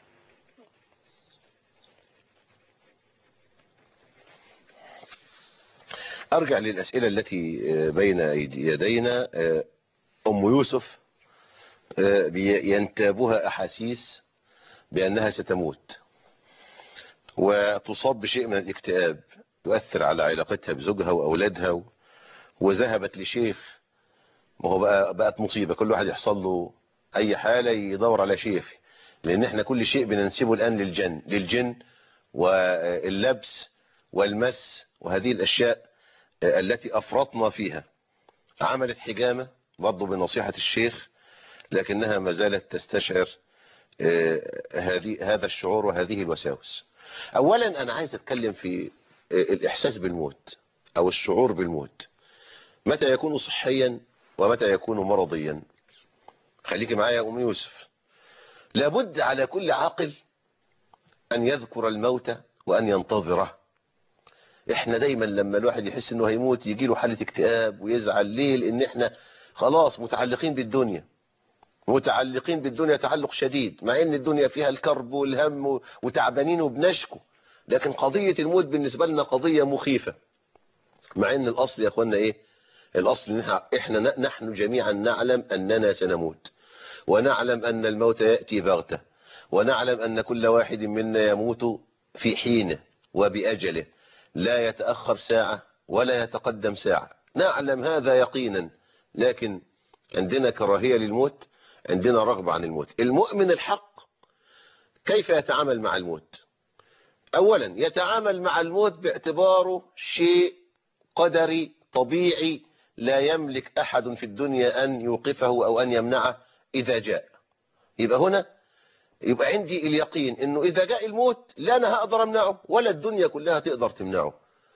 ارجع للاسئلة التي بين يدينا. ام يوسف ينتابها احاسيس بانها ستموت. وتصاب بشيء من الاكتئاب يؤثر على علاقتها بزوجها وأولادها، وذهبت لشيخ. ما هو بقى بقت مصيبة، كل واحد يحصل له أي حالة يدور على شيخ، لأن احنا كل شيء بننسبه الآن للجن للجن واللبس والمس وهذه الأشياء التي أفرطنا فيها. عملت حجامة برضه بنصيحة الشيخ، لكنها ما زالت تستشعر هذه هذا الشعور وهذه الوساوس. أولا أنا عايز أتكلم في الإحساس بالموت أو الشعور بالموت، متى يكون صحيا ومتى يكون مرضيا. خليك معايا يا أم يوسف. لابد على كل عاقل أن يذكر الموت وأن ينتظره. احنا دايما لما الواحد يحس انه هيموت يجي له حالة اكتئاب ويزعل. ليه؟ لان احنا خلاص متعلقين بالدنيا، متعلقين بالدنيا تعلق شديد، مع ان الدنيا فيها الكرب والهم وتعبانين وبنشكو، لكن قضية الموت بالنسبة لنا قضية مخيفة. مع ان الاصل يا اخوانا ايه؟ الاصل احنا نحن جميعا نعلم اننا سنموت، ونعلم ان الموت يأتي بغتة، ونعلم ان كل واحد منا يموت في حينه وبأجله، لا يتأخر ساعة ولا يتقدم ساعة. نعلم هذا يقينا، لكن عندنا كراهية للموت، عندنا رغبة عن الموت. المؤمن الحق كيف يتعامل مع الموت؟ أولا يتعامل مع الموت باعتباره شيء قدري طبيعي لا يملك أحد في الدنيا أن يوقفه أو أن يمنعه إذا جاء. يبقى هنا يبقى عندي اليقين انه اذا جاء الموت لا انا هقدر امنعه ولا الدنيا كلها تقدر تمنعه،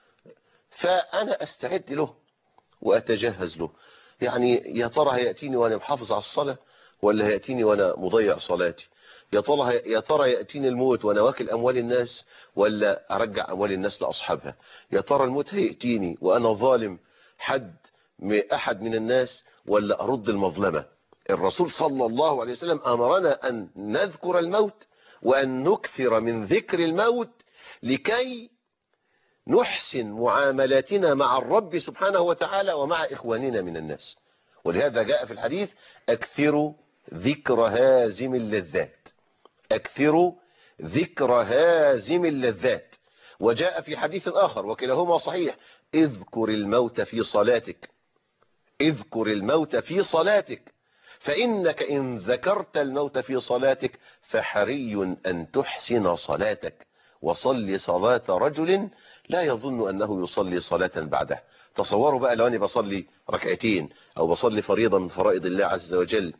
فانا استعد له واتجهز له. يعني يا ترى هياتيني وانا محافظ على الصلاه ولا هياتيني وانا مضيع صلاتي؟ يا ترى يا ترى ياتيني الموت وانا واكل اموال الناس ولا ارجع اموال الناس لاصحابها؟ يا ترى الموت هياتيني وانا ظالم حد احد من الناس ولا ارد المظلمه؟ الرسول صلى الله عليه وسلم أمرنا أن نذكر الموت وأن نكثر من ذكر الموت لكي نحسن معاملاتنا مع الرب سبحانه وتعالى ومع إخواننا من الناس. ولهذا جاء في الحديث أكثروا ذكر هازم اللذات، أكثروا ذكر هازم اللذات. وجاء في حديث آخر وكلاهما صحيح: اذكر الموت في صلاتك، اذكر الموت في صلاتك، فإنك إن ذكرت الموت في صلاتك فحري أن تحسن صلاتك، وصل صلاة رجل لا يظن أنه يصلي صلاة بعده. تصوروا بقى لو أنا بصلي ركعتين أو بصلي فريضة من فرائض الله عز وجل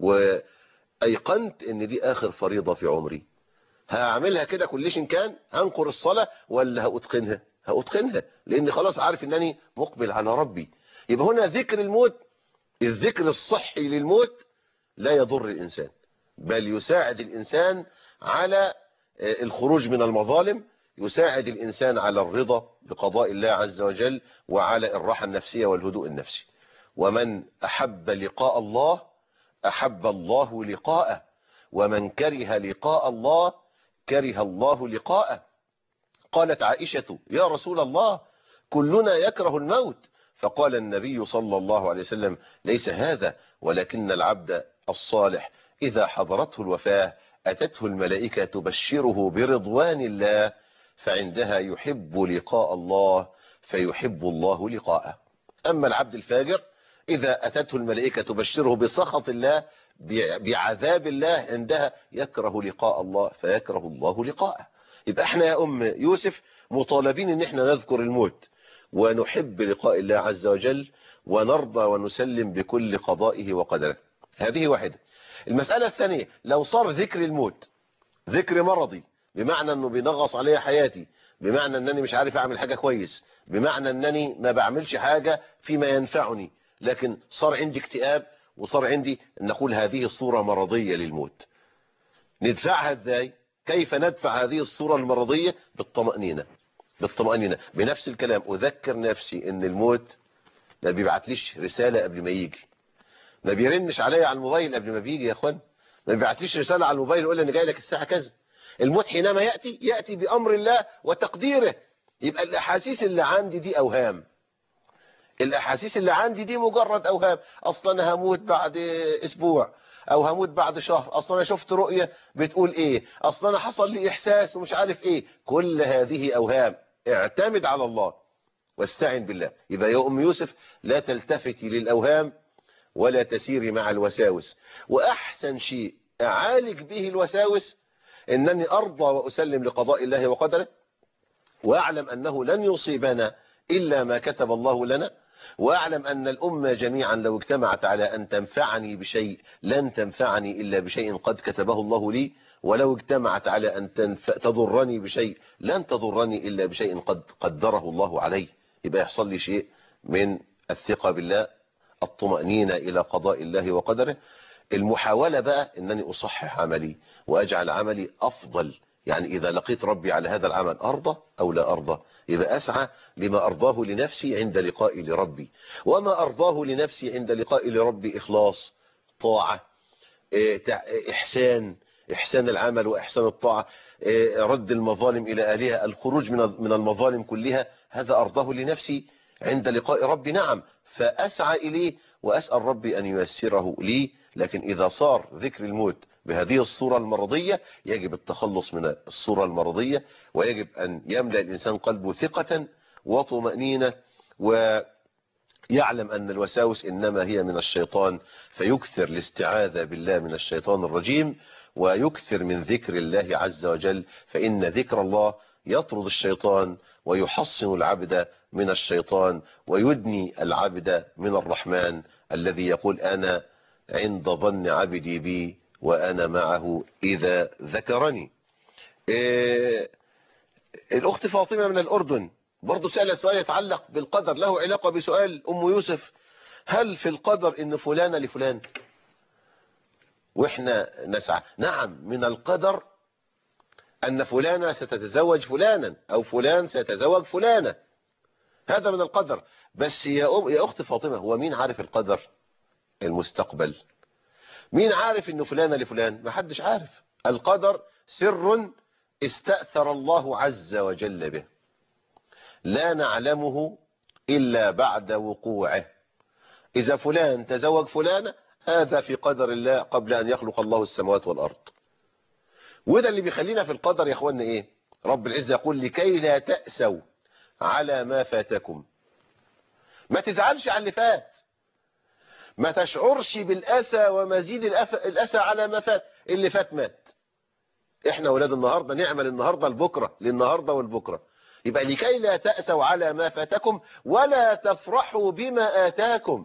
وأيقنت أن دي آخر فريضة في عمري، هعملها كده كلش إن كان؟ هنقر الصلاة ولا هأتقنها؟ هأتقنها، لأني خلاص عارف أنني مقبل على ربي. يبقى هنا ذكر الموت، الذكر الصحي للموت لا يضر الإنسان، بل يساعد الإنسان على الخروج من المظالم، يساعد الإنسان على الرضا بقضاء الله عز وجل وعلى الراحة النفسية والهدوء النفسي. ومن أحب لقاء الله أحب الله لقاءه، ومن كره لقاء الله كره الله لقاءه. قالت عائشة: يا رسول الله كلنا يكره الموت. فقال النبي صلى الله عليه وسلم: ليس هذا، ولكن العبد الصالح إذا حضرته الوفاة أتته الملائكة تبشره برضوان الله، فعندها يحب لقاء الله فيحب الله لقاءه. أما العبد الفاجر إذا أتته الملائكة تبشره بسخط الله بعذاب الله، عندها يكره لقاء الله فيكره الله لقاءه. يبقى احنا يا أم يوسف مطالبين ان احنا نذكر الموت ونحب لقاء الله عز وجل ونرضى ونسلم بكل قضائه وقدره. هذه واحدة. المسألة الثانية: لو صار ذكر الموت ذكر مرضي، بمعنى انه بينغص عليا حياتي، بمعنى انني مش عارف اعمل حاجة كويس، بمعنى انني ما بعملش حاجة فيما ينفعني، لكن صار عندي اكتئاب وصار عندي، نقول هذه صورة مرضية للموت. ندفعها ازاي؟ كيف ندفع هذه الصورة المرضية؟ بالطمأنينة، بالطمأنينة. بنفس الكلام أذكر نفسي ان الموت ما بيبعتليش رسالة قبل ما يجي، ما بيرنش عليا على الموبايل قبل ما بيجي يا اخوان، ما بيبعتليش رسالة على الموبايل يقول لي انا جاي لك الساعة كذا. الموت حينما يأتي يأتي بأمر الله وتقديره. يبقى الأحاسيس اللي عندي دي أوهام، الأحاسيس اللي عندي دي مجرد أوهام. أصلا هموت بعد أسبوع، او هموت بعد شهر، اصلا انا شفت رؤية بتقول ايه، اصلا انا حصل لي احساس ومش عارف ايه. كل هذه اوهام. اعتمد على الله واستعن بالله. يبقى يا ام يوسف لا تلتفتي للاوهام ولا تسيري مع الوساوس. واحسن شيء اعالج به الوساوس انني ارضى واسلم لقضاء الله وقدره، واعلم انه لن يصيبنا الا ما كتب الله لنا، واعلم ان الامه جميعا لو اجتمعت على ان تنفعني بشيء لن تنفعني الا بشيء قد كتبه الله لي، ولو اجتمعت على ان تنف... تضرني بشيء لن تضرني الا بشيء قد قدره الله علي. يبقى يحصل لي شيء من الثقه بالله، الطمأنينة الى قضاء الله وقدره. المحاولة بقى انني اصحح عملي واجعل عملي افضل، يعني اذا لقيت ربي على هذا العمل ارضى او لا ارضى، يبقى اسعى لما ارضاه لنفسي عند لقائي لربي. وما ارضاه لنفسي عند لقائي لربي اخلاص، طاعة، احسان، احسان العمل واحسان الطاعة، رد المظالم الى اهلها، الخروج من المظالم كلها، هذا ارضاه لنفسي عند لقاء ربي. نعم، فاسعى اليه واسأل ربي ان ييسره لي. لكن اذا صار ذكر الموت بهذه الصورة المرضية يجب التخلص من الصورة المرضية، ويجب ان يملأ الانسان قلبه ثقة وطمأنينة، ويعلم ان الوساوس انما هي من الشيطان، فيكثر الاستعاذة بالله من الشيطان الرجيم، ويكثر من ذكر الله عز وجل، فإن ذكر الله يطرد الشيطان ويحصن العبد من الشيطان، ويدني العبد من الرحمن الذي يقول أنا عند ظن عبدي بي وأنا معه إذا ذكرني. إيه الأخت فاطمة من الأردن برضو سألت سؤال يتعلق بالقدر، له علاقة بسؤال أم يوسف: هل في القدر إن فلان لفلان وإحنا نسعى؟ نعم، من القدر أن فلانة ستتزوج فلانا أو فلان سيتزوج فلانة، هذا من القدر. بس يا, أم يا أخت فاطمة، هو مين عارف القدر؟ المستقبل. مين عارف إنه فلانة لفلان؟ ما حدش عارف. القدر سر استأثر الله عز وجل به، لا نعلمه إلا بعد وقوعه. إذا فلان تزوج فلانة هذا في قدر الله قبل أن يخلق الله السماوات والأرض. وده اللي بيخلينا في القدر يا اخوانا ايه؟ رب العزة يقول: لكي لا تأسوا على ما فاتكم. ما تزعلش على اللي فات، ما تشعرش بالأسى ومزيد الأسى على ما فات. اللي فات مات. احنا اولاد النهاردة نعمل النهاردة لبكرة، للنهاردة والبكرة. يبقى لكي لا تأسوا على ما فاتكم ولا تفرحوا بما آتاكم.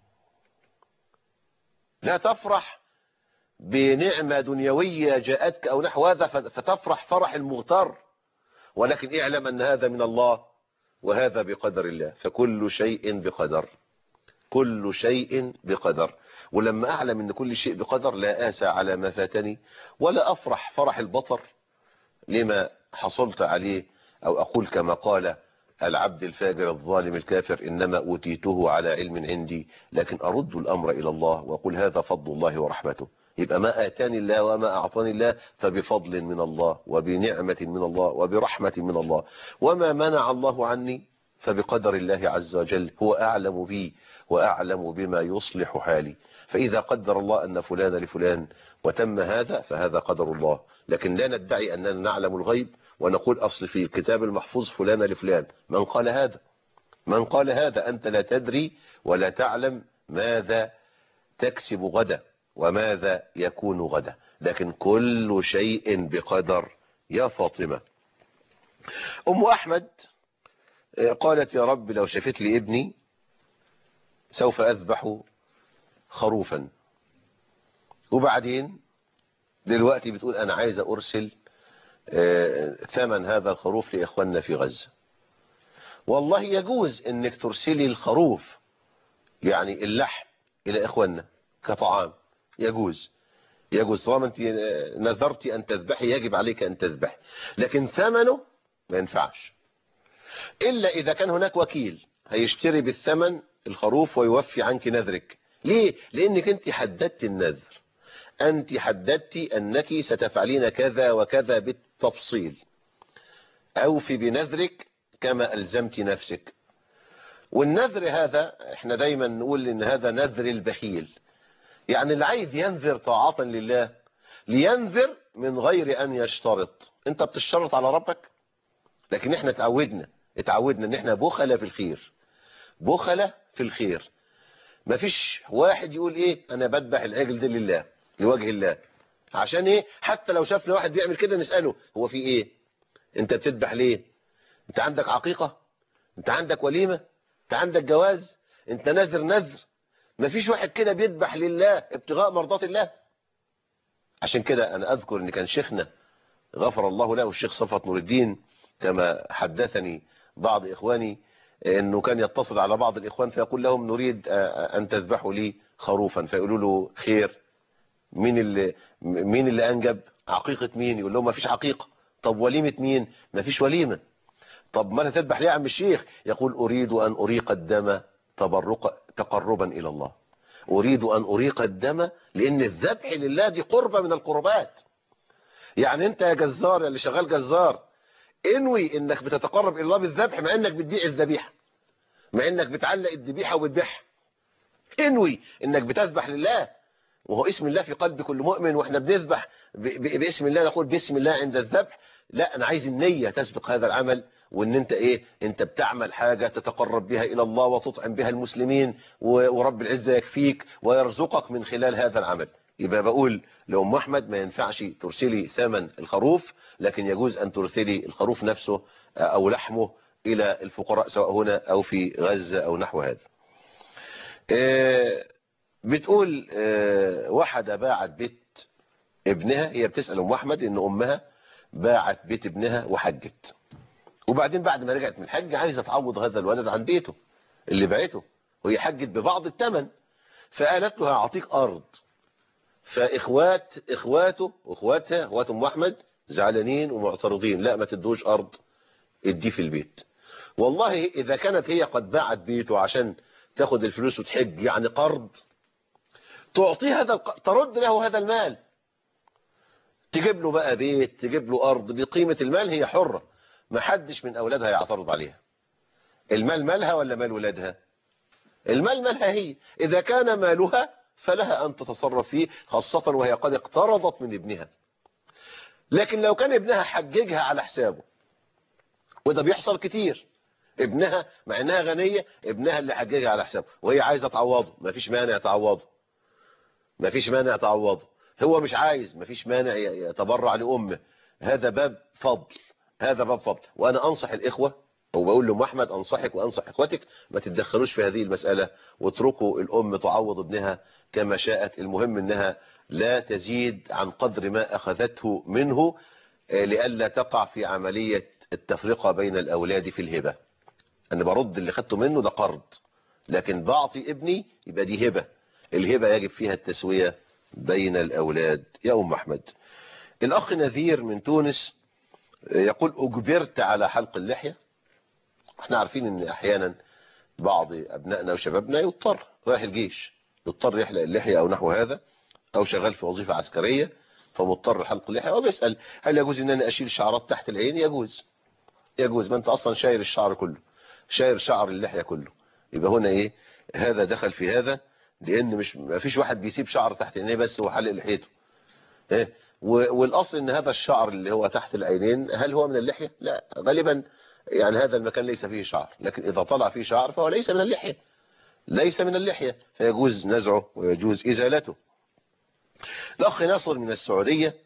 لا تفرح بنعمة دنيوية جاءتك أو نحو هذا فتفرح فرح المغتر، ولكن اعلم أن هذا من الله وهذا بقدر الله. فكل شيء بقدر، كل شيء بقدر. ولما أعلم أن كل شيء بقدر لا آسى على ما فاتني ولا أفرح فرح البطر لما حصلت عليه، أو أقول كما قال العبد الفاجر الظالم الكافر: إنما أوتيته على علم عندي. لكن أرد الأمر إلى الله وأقول هذا فضل الله ورحمته. يبقى ما آتاني الله وما أعطاني الله فبفضل من الله وبنعمة من الله وبرحمة من الله، وما منع الله عني فبقدر الله عز وجل. هو أعلم بي وأعلم بما يصلح حالي. فإذا قدر الله أن فلان لفلان وتم هذا فهذا قدر الله. لكن لا ندعي أننا نعلم الغيب ونقول أصل في الكتاب المحفوظ فلان لفلان. من قال هذا؟ من قال هذا؟ أنت لا تدري ولا تعلم ماذا تكسب غدا وماذا يكون غدا، لكن كل شيء بقدر. يا فاطمة. أم أحمد قالت: يا رب لو شفت لي ابني سوف أذبح خروفا. وبعدين دلوقتي بتقول أنا عايزة أرسل ثمن هذا الخروف لإخواننا في غزة. والله يجوز أنك ترسلي الخروف، يعني اللحم، إلى إخواننا كطعام، يجوز يجوز طالما أنت نذرتي أن تذبحي يجب عليك أن تذبحي، لكن ثمنه ما ينفعش إلا إذا كان هناك وكيل هيشتري بالثمن الخروف ويوفي عنك نذرك. ليه؟ لأنك أنت حددت النذر، أنت حددت أنك ستفعلين كذا وكذا بالتفصيل. أوفي بنذرك كما ألزمت نفسك. والنذر هذا احنا دايما نقول إن هذا نذر البخيل، يعني اللي عايز ينذر طاعة لله لينذر من غير أن يشترط. انت بتشترط على ربك، لكن احنا اتعودنا اتعودنا ان احنا بخلة في الخير، بخلة في الخير. مفيش واحد يقول ايه انا بذبح العجل ده لله لوجه الله. عشان ايه؟ حتى لو شافنا واحد بيعمل كده نسأله هو في ايه؟ انت بتذبح ليه؟ انت عندك عقيقة؟ انت عندك وليمة؟ انت عندك جواز؟ انت نذر نذر؟ مفيش واحد كده بيذبح لله ابتغاء مرضات الله. عشان كده انا اذكر ان كان شيخنا غفر الله له الشيخ صفوت نور الدين كما حدثني بعض اخواني انه كان يتصل على بعض الاخوان فيقول لهم نريد ان تذبحوا لي خروفا، فيقولوا له خير، مين اللي مين اللي انجب؟ عقيقة مين؟ يقول لهم ما فيش عقيقة. طب وليمة مين؟ ما فيش وليمة. طب ما تذبح ليه يا عم الشيخ؟ يقول اريد ان اريق الدم تبرق تقربا الى الله، اريد ان اريق الدم لان الذبح لله دي قربة من القربات. يعني انت يا جزار اللي شغال جزار انوي انك بتتقرب الى الله بالذبح مع انك بتبيع الذبيحه، مع انك بتعلق الذبيحه وبتبيعها، انوي انك بتذبح لله، وهو اسم الله في قلب كل مؤمن. واحنا بنذبح باسم الله نقول بسم الله عند الذبح. لا، انا عايز النيه تسبق هذا العمل، وان انت ايه انت بتعمل حاجه تتقرب بها الى الله وتطعم بها المسلمين، ورب العزه يكفيك ويرزقك من خلال هذا العمل. يبقى بقول لأم أحمد ما ينفعش ترسلي ثمن الخروف، لكن يجوز أن ترسلي الخروف نفسه أو لحمه إلى الفقراء سواء هنا أو في غزة أو نحو هذا. بتقول واحدة باعت بيت ابنها، هي بتسأل أم أحمد إن أمها باعت بيت ابنها وحجت، وبعدين بعد ما رجعت من الحج عايزة تعوض هذا الولد عن بيته اللي باعته، وهي حجت ببعض الثمن، فقالت له هعطيك أرض. فاخوات اخواته واخواتها اخوات ام احمد زعلانين ومعترضين، لا ما تدوش ارض، اديه في البيت. والله اذا كانت هي قد باعت بيته عشان تاخد الفلوس وتحج يعني قرض، تعطيه هذا الق... ترد له هذا المال، تجيب له بقى بيت، تجيب له ارض بقيمة المال، هي حرة، ما حدش من اولادها يعترض عليها. المال مالها ولا مال ولادها؟ المال مالها هي، اذا كان مالها فلها أن تتصرف فيه، خاصة وهي قد اقترضت من ابنها. لكن لو كان ابنها حججها على حسابه، وده بيحصل كتير، ابنها مع انها غنية ابنها اللي حججها على حسابه وهي عايزة تعوضه، مفيش مانع تعوضه، مفيش مانع تعوضه. هو مش عايز، مفيش مانع يتبرع لأمه. هذا باب فضل، هذا باب فضل. وأنا أنصح الإخوة، وبقول لأم أحمد أنصحك وأنصح إخوتك ما تتدخلوش في هذه المسألة، واتركوا الأم تعوض ابنها كما شاءت. المهم أنها لا تزيد عن قدر ما أخذته منه، لئلا تقع في عملية التفرقة بين الأولاد في الهبة. أنا برد اللي خدته منه ده قرض، لكن بعطي ابني يبقى دي هبة. الهبة يجب فيها التسوية بين الأولاد. يا أم أحمد. الأخ نذير من تونس يقول أجبرت على حلق اللحية. احنا عارفين ان احيانا بعض ابنائنا وشبابنا يضطر رايح الجيش، يضطر يحلق اللحية او نحو هذا، او شغال في وظيفة عسكرية فمضطر حلق اللحية، وبيسأل هل يجوز ان انا اشيل شعرات تحت العين؟ يجوز، يجوز. ما انت اصلا شاير الشعر كله، شاير شعر اللحية كله. يبقى هنا ايه هذا دخل في هذا، لان مش ما فيش واحد بيسيب شعر تحت عينيه بس وحلق لحيته. ايه والاصل ان هذا الشعر اللي هو تحت العينين هل هو من اللحية؟ لا، غالبا يعني هذا المكان ليس فيه شعر، لكن إذا طلع فيه شعر فهو ليس من اللحية، ليس من اللحية، فيجوز نزعه ويجوز إزالته. الأخ ناصر من السعودية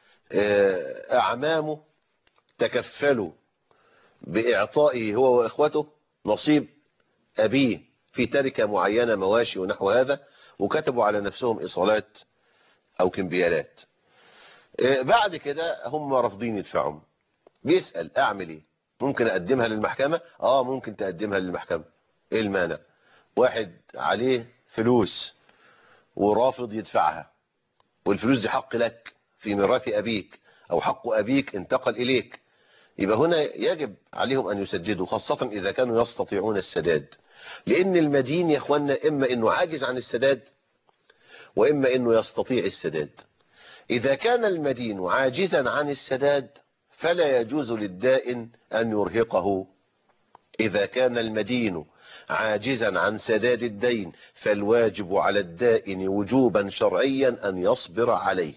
أعمامه تكفلوا بإعطائه هو وإخوته نصيب أبيه في تركة معينة، مواشي ونحو هذا، وكتبوا على نفسهم إيصالات أو كمبيالات. بعد كده هم رافضين يدفعهم. بيسأل أعمل إيه؟ ممكن أقدمها للمحكمة؟ آه ممكن تقدمها للمحكمة، إيه المانع؟ واحد عليه فلوس ورافض يدفعها، والفلوس دي حق لك في ميراث أبيك أو حق أبيك انتقل إليك، يبقى هنا يجب عليهم أن يسددوا، خاصة إذا كانوا يستطيعون السداد. لأن المدين يا أخوانا إما أنه عاجز عن السداد وإما أنه يستطيع السداد. إذا كان المدين عاجزا عن السداد فلا يجوز للدائن أن يرهقه. إذا كان المدين عاجزا عن سداد الدين فالواجب على الدائن وجوبا شرعيا أن يصبر عليه.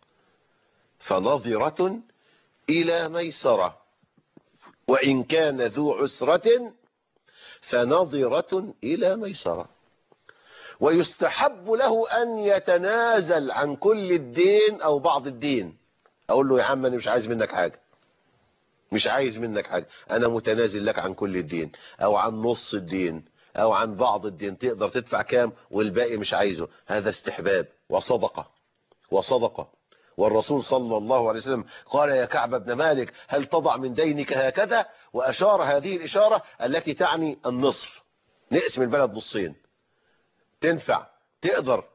فنظرة إلى ميسرة، وإن كان ذو عسرة فنظرة إلى ميسرة. ويستحب له أن يتنازل عن كل الدين أو بعض الدين. أقول له يا عم أنا مش عايز منك حاجة، مش عايز منك حاجة، أنا متنازل لك عن كل الدين أو عن نص الدين أو عن بعض الدين، تقدر تدفع كام والباقي مش عايزه. هذا استحباب وصدقة وصدقة. والرسول صلى الله عليه وسلم قال يا كعب بن مالك هل تضع من دينك هكذا، وأشار هذه الإشارة التي تعني النصف، نقسم البلد نصين. تنفع تقدر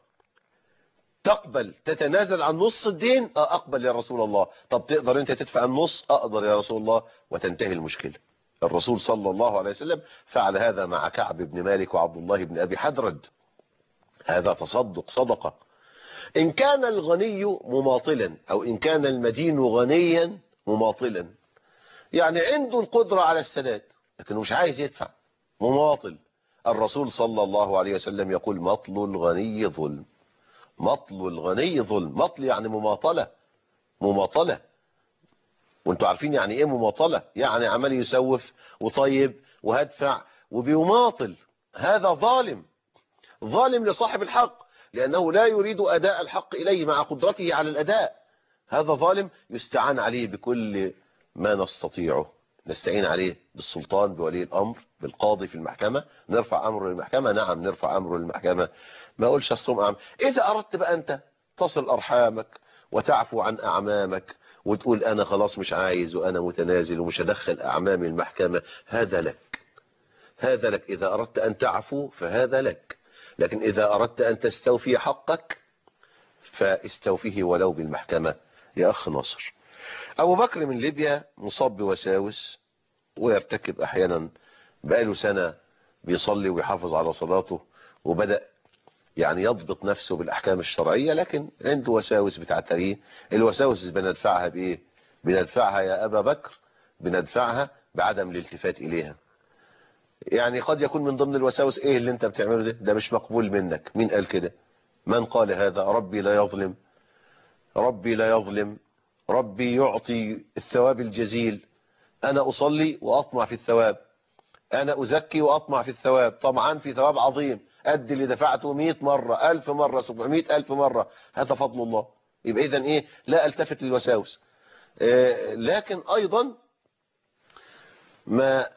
تقبل تتنازل عن نص الدين؟ اه اقبل يا رسول الله. طب تقدر انت تدفع النص؟ اقدر يا رسول الله، وتنتهي المشكلة. الرسول صلى الله عليه وسلم فعل هذا مع كعب بن مالك وعبد الله بن ابي حدرد. هذا تصدق صدقة. ان كان الغني مماطلا او ان كان المدين غنيا مماطلا، يعني عنده القدرة على السداد لكنه مش عايز يدفع، مماطل، الرسول صلى الله عليه وسلم يقول مطل الغني ظلم. مطل الغني ظلم. مطل يعني مماطلة، مماطلة. وانتوا عارفين يعني ايه مماطلة؟ يعني عمال يسوف وطيب وهدفع وبيماطل. هذا ظالم، ظالم لصاحب الحق لأنه لا يريد أداء الحق إليه مع قدرته على الأداء. هذا ظالم يستعان عليه بكل ما نستطيعه. نستعين عليه بالسلطان، بولي الأمر، بالقاضي في المحكمة. نرفع أمره للمحكمة، نعم نرفع أمره للمحكمة. ما أقولش أصلهم أعمى. إذا أردت بقى أنت تصل أرحامك وتعفو عن أعمامك وتقول أنا خلاص مش عايز وأنا متنازل ومش هدخل أعمامي المحكمة، هذا لك، هذا لك. إذا أردت أن تعفو فهذا لك، لكن إذا أردت أن تستوفي حقك فاستوفيه ولو بالمحكمة يا أخ ناصر. أبو بكر من ليبيا مصاب بوساوس ويرتكب أحيانا، بقاله سنة بيصلي ويحافظ على صلاته وبدأ يعني يضبط نفسه بالأحكام الشرعية، لكن عنده وساوس بتعتريه. الوساوس بندفعها بإيه؟ بندفعها يا أبا بكر، بندفعها بعدم الالتفات إليها. يعني قد يكون من ضمن الوساوس إيه اللي أنت بتعمله ده؟ ده مش مقبول منك. مين قال كده؟ من قال هذا؟ ربي لا يظلم، ربي لا يظلم، ربي يعطي الثواب الجزيل. أنا أصلي وأطمع في الثواب، أنا أزكي وأطمع في الثواب، طمعان في ثواب عظيم قد اللي دفعته مئة مرة، ألف مرة، سبعمائة ألف مرة. هذا فضل الله. يبقى إذن إيه؟ لا ألتفت للوساوس. آه لكن أيضا ما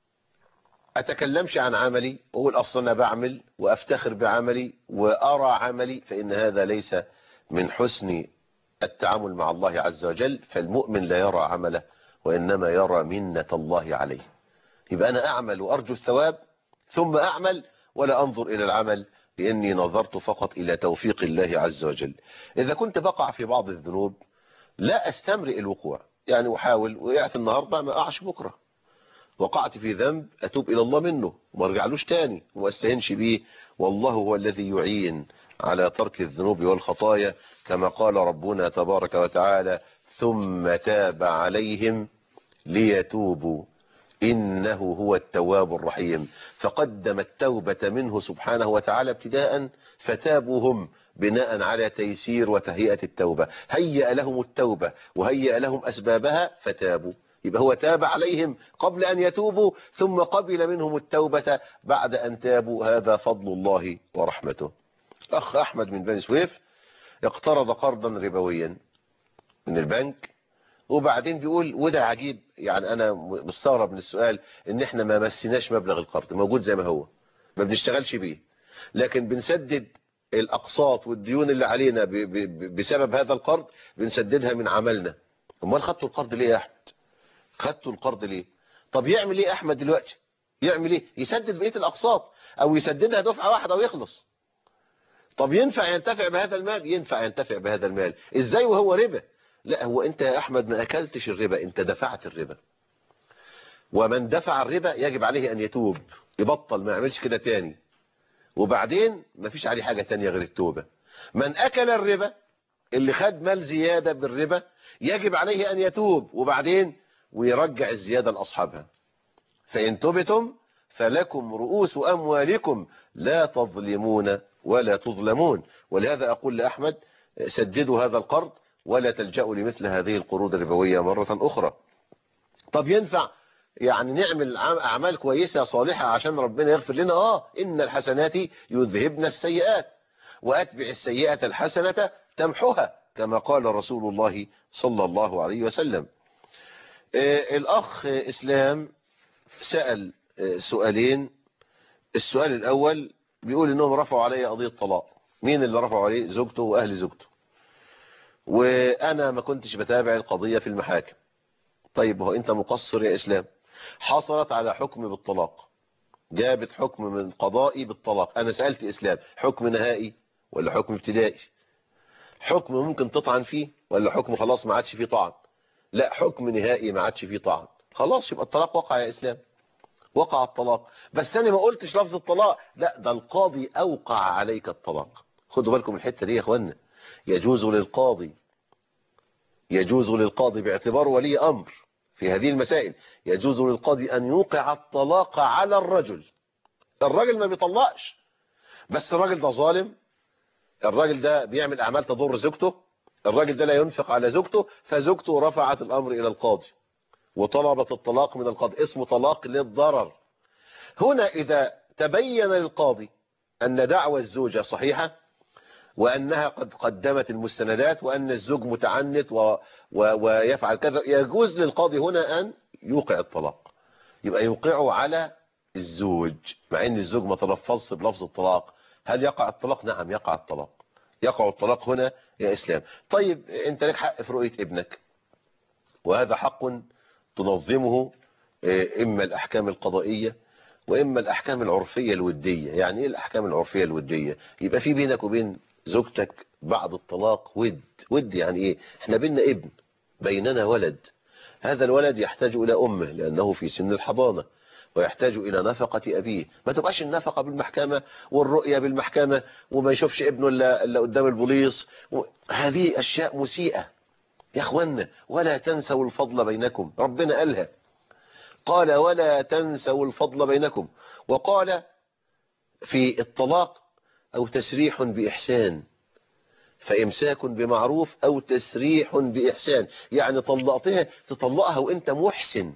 أتكلمش عن عملي وأقول أصلا أنا بعمل وأفتخر بعملي وأرى عملي، فإن هذا ليس من حسن التعامل مع الله عز وجل. فالمؤمن لا يرى عمله وإنما يرى منة الله عليه. يبقى أنا أعمل وأرجو الثواب ثم أعمل ولا أنظر إلى العمل، لأني نظرت فقط إلى توفيق الله عز وجل. إذا كنت بقع في بعض الذنوب لا أستمرئ الوقوع، يعني أحاول، وقعت النهاردة ما أقعش بكرة. وقعت في ذنب أتوب إلى الله منه وما ارجعلوش تاني وما استهنش بيه، والله هو الذي يعين على ترك الذنوب والخطايا، كما قال ربنا تبارك وتعالى ثم تاب عليهم ليتوبوا إنه هو التواب الرحيم. فقدم التوبة منه سبحانه وتعالى ابتداء، فتابوا هم بناء على تيسير وتهيئة التوبة. هيأ لهم التوبة وهيأ لهم أسبابها فتابوا. يبقى هو تاب عليهم قبل أن يتوبوا ثم قبل منهم التوبة بعد أن تابوا. هذا فضل الله ورحمته. أخ أحمد من بني سويف اقترض قرضا ربويا من البنك، وبعدين بيقول وده عجيب، يعني أنا مستغرب من السؤال، إن إحنا ما مسيناش مبلغ القرض، موجود زي ما هو، ما بنشتغلش بيه، لكن بنسدد الأقساط والديون اللي علينا ب ب بسبب هذا القرض بنسددها من عملنا. امال خدتوا القرض ليه يا أحمد؟ خدتوا القرض ليه؟ طب يعمل ايه احمد دلوقتي؟ يعمل ايه؟ يسدد بقيه الاقساط او يسددها دفعه واحده ويخلص. طب ينفع ينتفع بهذا المال؟ ينفع ينتفع بهذا المال. ازاي وهو ربا؟ لا، هو انت يا احمد ما اكلتش الربا، انت دفعت الربا. ومن دفع الربا يجب عليه ان يتوب، يبطل، ما يعملش كده تاني، وبعدين ما فيش عليه حاجه تانية غير التوبه. من اكل الربا، اللي خد مال زياده بالربا، يجب عليه ان يتوب وبعدين ويرجع الزيادة لأصحابها. فإن تبتم فلكم رؤوس أموالكم لا تظلمون ولا تظلمون. ولهذا أقول لأحمد سددوا هذا القرض ولا تلجأوا لمثل هذه القروض الربوية مرة أخرى. طب ينفع يعني نعمل أعمال كويسة صالحة عشان ربنا يغفر لنا؟ آه إن الحسنات يذهبن السيئات وأتبع السيئة الحسنة تمحها كما قال رسول الله صلى الله عليه وسلم. آه الأخ إسلام سأل آه سؤالين. السؤال الأول بيقول إنهم رفعوا عليه قضية طلاق. مين اللي رفعوا عليه؟ زوجته وأهل زوجته، وأنا ما كنتش بتابع القضية في المحاكم. طيب هو أنت مقصر يا إسلام، حصلت على حكم بالطلاق، جابت حكم من قضائي بالطلاق. أنا سألت إسلام حكم نهائي ولا حكم ابتدائي؟ حكم ممكن تطعن فيه ولا حكم خلاص ما عادش فيه طعن؟ لا، حكم نهائي ما عادش فيه طعن، خلاص يبقى الطلاق وقع يا إسلام، وقع الطلاق. بس أنا ما قلتش لفظ الطلاق، لا ده القاضي أوقع عليك الطلاق. خدوا بالكم الحتة دي يا أخوانا. يجوز للقاضي يجوز للقاضي باعتبار ولي أمر في هذه المسائل، يجوز للقاضي أن يوقع الطلاق على الرجل. الراجل ما بيطلقش، بس الراجل ده ظالم، الراجل ده بيعمل أعمال تضر زوجته، الراجل ده لا ينفق على زوجته، فزوجته رفعت الأمر إلى القاضي وطلبت الطلاق من القاضي، اسمه طلاق للضرر. هنا إذا تبين للقاضي أن دعوى الزوجة صحيحة وأنها قد قدمت المستندات وأن الزوج متعنت و... و... ويفعل كذا، يجوز للقاضي هنا أن يوقع الطلاق. يبقى يوقعه على الزوج مع أن الزوج ما تلفظش بلفظ الطلاق. هل يقع الطلاق؟ نعم يقع الطلاق، يقع الطلاق هنا يا إسلام. طيب أنت لك حق في رؤية ابنك، وهذا حق تنظمه إما الأحكام القضائية وإما الأحكام العرفية الودية. يعني إيه الأحكام العرفية الودية؟ يبقى في بينك وبين زوجتك بعد الطلاق ود. ود يعني إيه؟ إحنا بيننا ابن، بيننا ولد، هذا الولد يحتاج إلى أمه لأنه في سن الحضانة ويحتاج إلى نفقة أبيه. ما تبقاش النفقة بالمحكمة والرؤية بالمحكمة وما يشوفش ابنه إلا, إلا قدام البوليس. هذه أشياء مسيئة يا أخوانا. ولا تنسوا الفضل بينكم، ربنا قالها، قال ولا تنسوا الفضل بينكم. وقال في الطلاق أو تسريح بإحسان، فإمساك بمعروف أو تسريح بإحسان. يعني طلقتها تطلقها وإنت محسن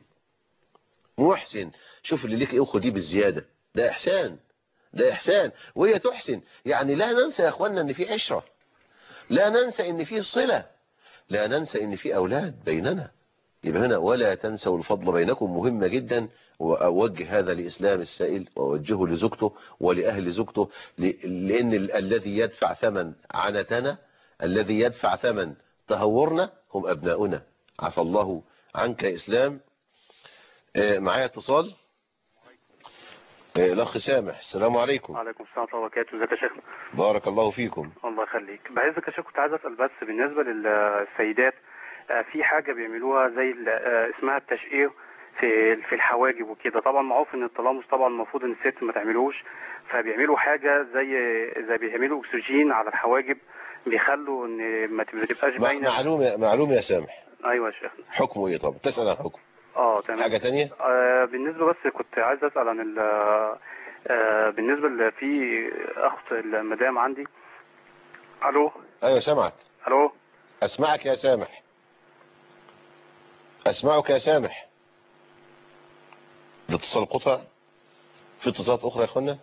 محسن، شوف اللي ليك إيه وخديه بالزيادة، ده إحسان، ده إحسان، وهي تحسن. يعني لا ننسى يا أخوانا أن في عشرة، لا ننسى أن في صلة، لا ننسى أن في أولاد بيننا. يبقى هنا ولا تنسوا الفضل بينكم مهمة جدا. وأوجه هذا لإسلام السائل وأوجهه لزوجته ولأهل زوجته، لأن الذي يدفع ثمن عنتنا، الذي يدفع ثمن تهورنا هم أبناؤنا. عفى الله عنك يا إسلام. معايا اتصال الأخ سامح. السلام عليكم. وعليكم السلام ورحمة الله وبركاته. ازيك يا شيخ؟ بارك الله فيكم. الله يخليك. بعزك يا شيخ، كنت عايز أسأل بس بالنسبة للسيدات، في حاجة بيعملوها زي اسمها التشقير في في الحواجب وكده. طبعا معروف ان التلامس طبعا المفروض ان الست ما تعملوش، فبيعملوا حاجة زي زي بيعملوا اكسجين على الحواجب، بيخلوا ان ما تبقاش باينة. معلومة معلومة يا سامح. ايوه يا شيخ. حكمه ايه؟ طب تسأل عن حكم. اه تمام. حاجة تانية؟ آه بالنسبة بس كنت عايز اسأل عن ال آه بالنسبة في اخت المدام عندي. الو. ايوه سامعك. الو. اسمعك يا سامح، اسمعك يا سامح. الاتصال قطع. في اتصالات اخرى يا اخوانا؟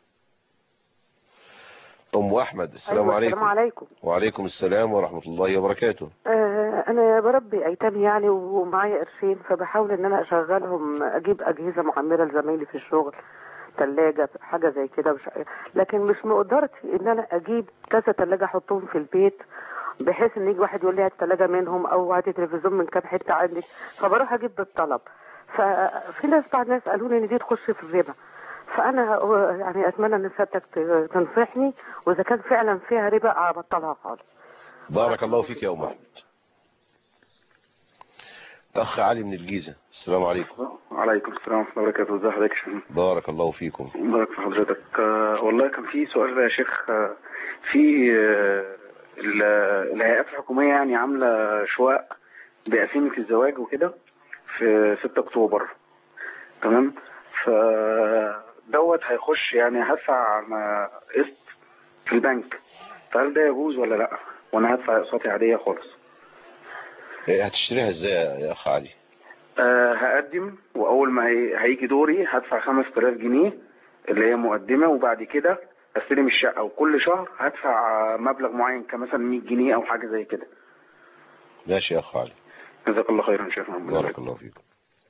ام احمد. السلام أيوة عليكم. السلام عليكم. وعليكم السلام ورحمة الله وبركاته. آه انا بربي ايتام يعني ومعايا قرشين، فبحاول ان انا اشغلهم، اجيب اجهزة معمرة لزمايلي في الشغل، ثلاجة حاجة زي كده، مش... لكن مش مقدرتي ان انا اجيب كذا ثلاجة احطهم في البيت بحيث ان يجي واحد يقول لي هات ثلاجة منهم او هات تلفزيون من كام حتة عندك، فبروح اجيب بالطلب. ففي ناس بعض الناس قالوا لي ان دي تخش في الربا، فانا يعني اتمنى ان سيادتك تنصحني، واذا كان فعلا فيها ربا ابطلها خالص. بارك الله فيك يا ام احمد. اخ علي من الجيزة. السلام عليكم. وعليكم السلام ورحمة الله وبركاته. ازي حضرتك يا شيخ؟ بارك الله فيكم. بارك في حضرتك. آه والله كان في سؤال يا شيخ. آه في آه الهيئات الحكومية يعني عاملة شواء بقسيمة الزواج وكده في ستة أكتوبر، تمام؟ ف فدوت هيخش يعني هدفع قسط في البنك، فهل ده يجوز ولا لا؟ وانا هدفع اقساطي عاديه خالص. هتشتريها ازاي يا اخ علي؟ أه هقدم، واول ما هي... هيجي دوري هدفع خمسة آلاف جنيه اللي هي مقدمه، وبعد كده استلم الشقه، وكل شهر هدفع مبلغ معين كمثلا مية جنيه او حاجه زي كده. ماشي يا اخ علي، جزاك الله خيرا شيخ محمد. بارك الله فيك.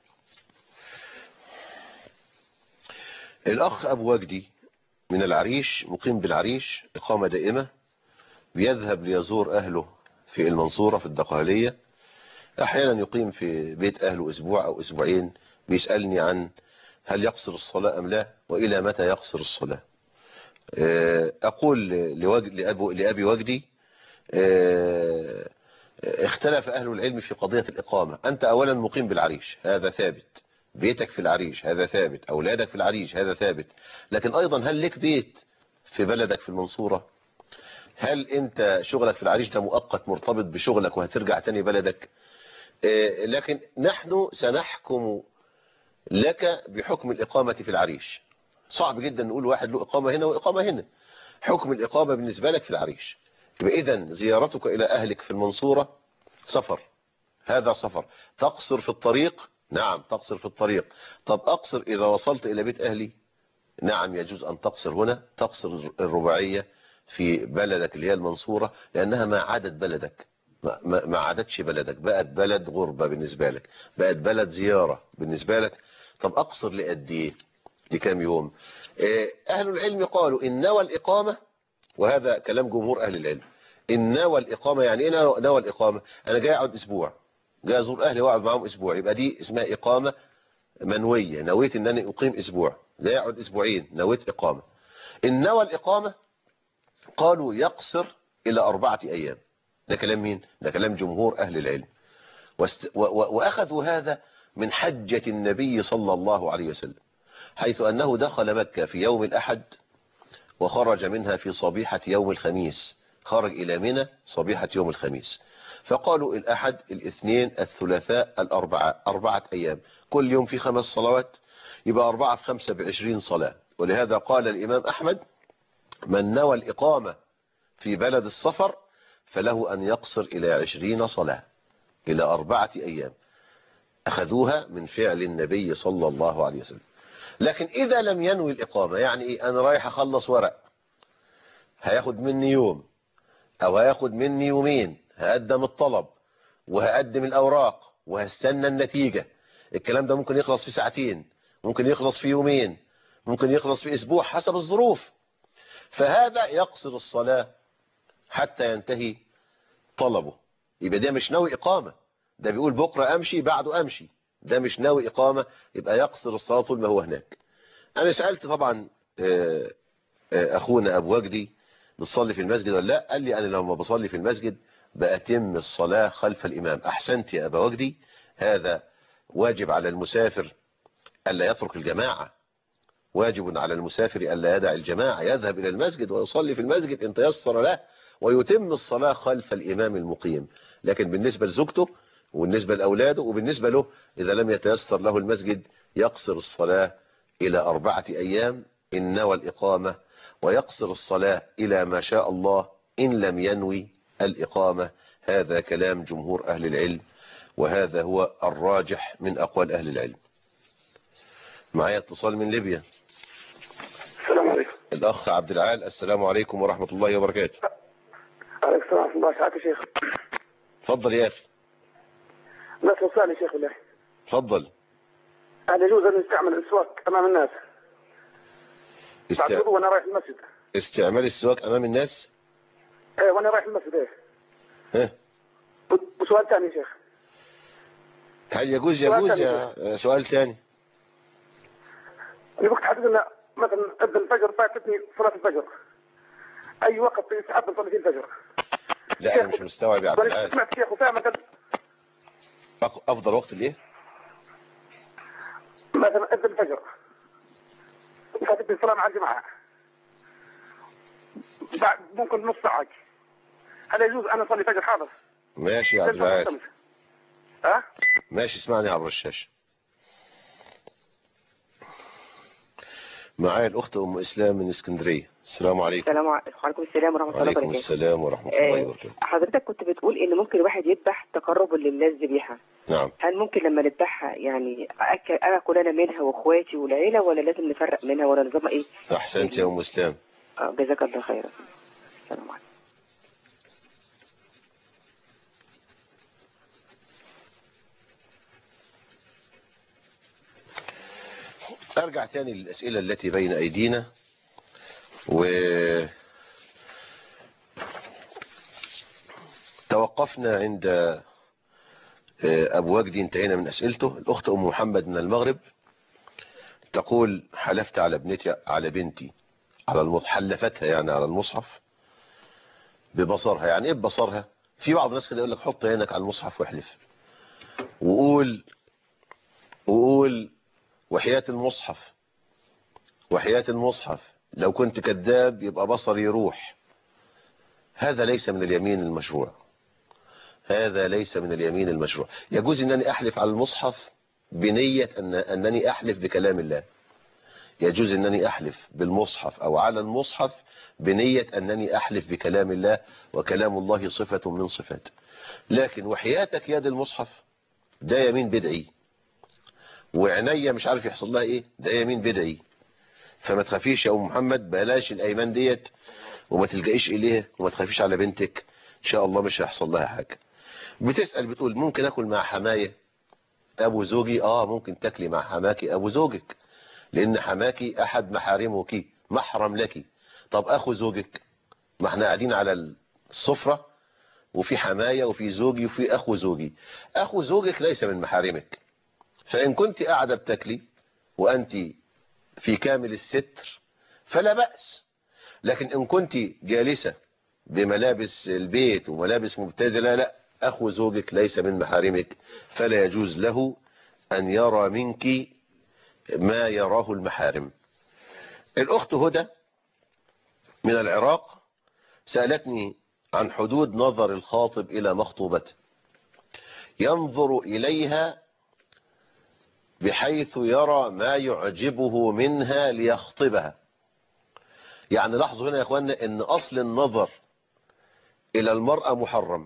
الاخ ابو وجدي من العريش، مقيم بالعريش اقامه دائمه، بيذهب ليزور اهله في المنصوره في الدقهليه، احيانا يقيم في بيت اهله اسبوع او اسبوعين. بيسالني عن هل يقصر الصلاه ام لا، والى متى يقصر الصلاه. اقول لابي وجدي اختلف اهل العلم في قضيه الاقامه. انت اولا مقيم بالعريش، هذا ثابت، بيتك في العريش هذا ثابت، اولادك في العريش هذا ثابت، لكن ايضا هل لك بيت في بلدك في المنصوره؟ هل انت شغلك في العريش ده مؤقت مرتبط بشغلك وهترجع تاني بلدك؟ لكن نحن سنحكم لك بحكم الإقامة في العريش. صعب جدا نقول واحد له إقامة هنا وإقامة هنا. حكم الإقامة بالنسبة لك في العريش. إذا زيارتك إلى أهلك في المنصورة سفر، هذا سفر. تقصر في الطريق؟ نعم تقصر في الطريق. طب أقصر إذا وصلت إلى بيت أهلي؟ نعم يجوز أن تقصر هنا، تقصر الرباعية في بلدك اللي هي المنصورة، لأنها ما عادت بلدك، ما, ما عادتش بلدك، بقت بلد غربة بالنسبة لك، بقت بلد زيارة بالنسبة لك. طب أقصر لقد إيه؟ لكام يوم؟ أهل العلم قالوا إن نوى الإقامة، وهذا كلام جمهور أهل العلم، إن نوى الإقامة. يعني إيه نوى الإقامة؟ أنا جاي أقعد أسبوع، جاي أزور أهلي وأقعد معهم أسبوع، يبقى دي اسمها إقامة منوية، نويت إن أنا أقيم أسبوع، جاي أقعد أسبوعين، نويت إقامة. إن نوى الإقامة قالوا يقصر إلى أربعة أيام. ده كلام مين؟ ده كلام جمهور أهل العلم. واست... و... و... وأخذوا هذا من حجة النبي صلى الله عليه وسلم، حيث أنه دخل مكة في يوم الأحد وخرج منها في صبيحة يوم الخميس، خرج إلى منى صبيحة يوم الخميس. فقالوا الأحد الاثنين الثلاثاء الأربعاء، أربعة أيام، كل يوم في خمس صلوات، يبقى أربعة في خمسة بعشرين صلاة. ولهذا قال الإمام أحمد من نوى الإقامة في بلد السفر فله أن يقصر إلى عشرين صلاة، إلى أربعة أيام. أخذوها من فعل النبي صلى الله عليه وسلم. لكن إذا لم ينوي الإقامة، يعني إيه؟ أنا رايح أخلص ورق، هياخد مني يوم أو هياخد مني يومين، هقدم الطلب وهقدم الأوراق وهستنى النتيجة. الكلام ده ممكن يخلص في ساعتين، ممكن يخلص في يومين، ممكن يخلص في أسبوع حسب الظروف. فهذا يقصر الصلاة حتى ينتهي طلبه. يبقى ده مش ناوي إقامة، ده بيقول بكرة أمشي بعده أمشي، ده مش ناوي إقامة، يبقى يقصر الصلاة طول ما هو هناك. أنا سألت طبعا أخونا أبو وجدي بتصلي في المسجد ولا لا؟ قال لي أنا لما بصلي في المسجد بأتم الصلاة خلف الإمام. أحسنت يا أبا وجدي، هذا واجب على المسافر ألا يترك الجماعة، واجب على المسافر ألا يدع الجماعة، يذهب إلى المسجد ويصلي في المسجد إن تيسر له، ويتم الصلاة خلف الإمام المقيم. لكن بالنسبة لزوجته وبالنسبة لأولاده وبالنسبة له إذا لم يتيسر له المسجد يقصر الصلاة إلى أربعة أيام إن نوى الإقامة، ويقصر الصلاة إلى ما شاء الله إن لم ينوي الإقامة. هذا كلام جمهور أهل العلم، وهذا هو الراجح من أقوال أهل العلم. معايا اتصال من ليبيا. السلام عليكم. الأخ عبد العال. السلام عليكم ورحمة الله وبركاته. عليكم السلام ورحمة الله. سعادة الشيخ. تفضل يا أخي. لا توصل يا شيخ الله. تفضل. هل يجوز أن نستعمل السواك أمام الناس؟ است... بعد وأنا رايح المسجد. استعمال السواك أمام الناس؟ إيه وأنا رايح المسجد. إيه. ها. وسؤال ثاني يا شيخ. هل يجوز يجوز يا سؤال ثاني؟ أنا كنت حدد أن مثلا أذن الفجر فاتتني صلاة الفجر، أي وقت يستحب نصلي فيه الفجر؟ لا أنا مش مستوعب يا عبد العال. سمعت شيخ وفاهم مثلا أفضل وقت ليه؟ مثلا أذن الفجر فاتتني الصلاة مع الجماعة بعد ممكن نص ساعة، هل يجوز أن أصلي فجر حاضر؟ ماشي يا عبد العال. ها؟ ماشي اسمعني عبر الشاشة. معايا الأخت أم إسلام من اسكندرية. السلام عليكم. السلام عليكم. السلام ورحمة الله وعليكم وبركاته. السلام ورحمة الله آه، وبركاته. حضرتك كنت بتقول ان ممكن الواحد يذبح تقربا لله الذبيحة. نعم. هل ممكن لما نذبحها يعني أكل اكل انا منها واخواتي والعيلة، ولا لازم نفرق منها، ولا نظامها ايه؟ أحسنت يا أم إسلام. آه، جزاك الله خيرا. السلام عليكم. أرجع تاني للأسئلة التي بين أيدينا، و توقفنا عند أبو وجدي، انتهينا من أسئلته. الأخت أم محمد من المغرب تقول: حلفت على ابنتي على بنتي على المصحف، حلفتها يعني على المصحف ببصرها. يعني ايه ببصرها؟ في بعض الناس كده يقول لك حط عينك على المصحف واحلف، وقول وقول وحياة المصحف وحياة المصحف لو كنت كذاب يبقى بصري يروح. هذا ليس من اليمين المشروع، هذا ليس من اليمين المشروع. يجوز أنني أحلف على المصحف بنية أن أنني أحلف بكلام الله، يجوز أنني أحلف بالمصحف أو على المصحف بنية أنني أحلف بكلام الله، وكلام الله صفة من صفاته. لكن وحياتك يد المصحف ده يمين بدعي، وعناية مش عارف يحصل لها ايه، ده يمين بدعي. فما تخافيش يا ام محمد، بلاش الايمان ديت وما تلجئيش اليها، وما تخافيش على بنتك، ان شاء الله مش هيحصل لها حاجه. بتسأل بتقول: ممكن اكل مع حماية ابو زوجي؟ اه ممكن تاكلي مع حماكي ابو زوجك، لان حماكي احد محارمك، محرم لك. طب اخو زوجك؟ ما احنا قاعدين على السفرة وفي حماية وفي زوجي وفي اخو زوجي. اخو زوجك ليس من محارمك، فإن كنت قاعدة بتاكلي وأنت في كامل الستر فلا بأس. لكن إن كنت جالسة بملابس البيت وملابس مبتذلة، لا، أخو زوجك ليس من محارمك، فلا يجوز له أن يرى منك ما يراه المحارم. الأخت هدى من العراق سألتني عن حدود نظر الخاطب إلى مخطوبته. ينظر إليها بحيث يرى ما يعجبه منها ليخطبها. يعني لاحظوا هنا يا اخوانا ان اصل النظر الى المرأة محرم.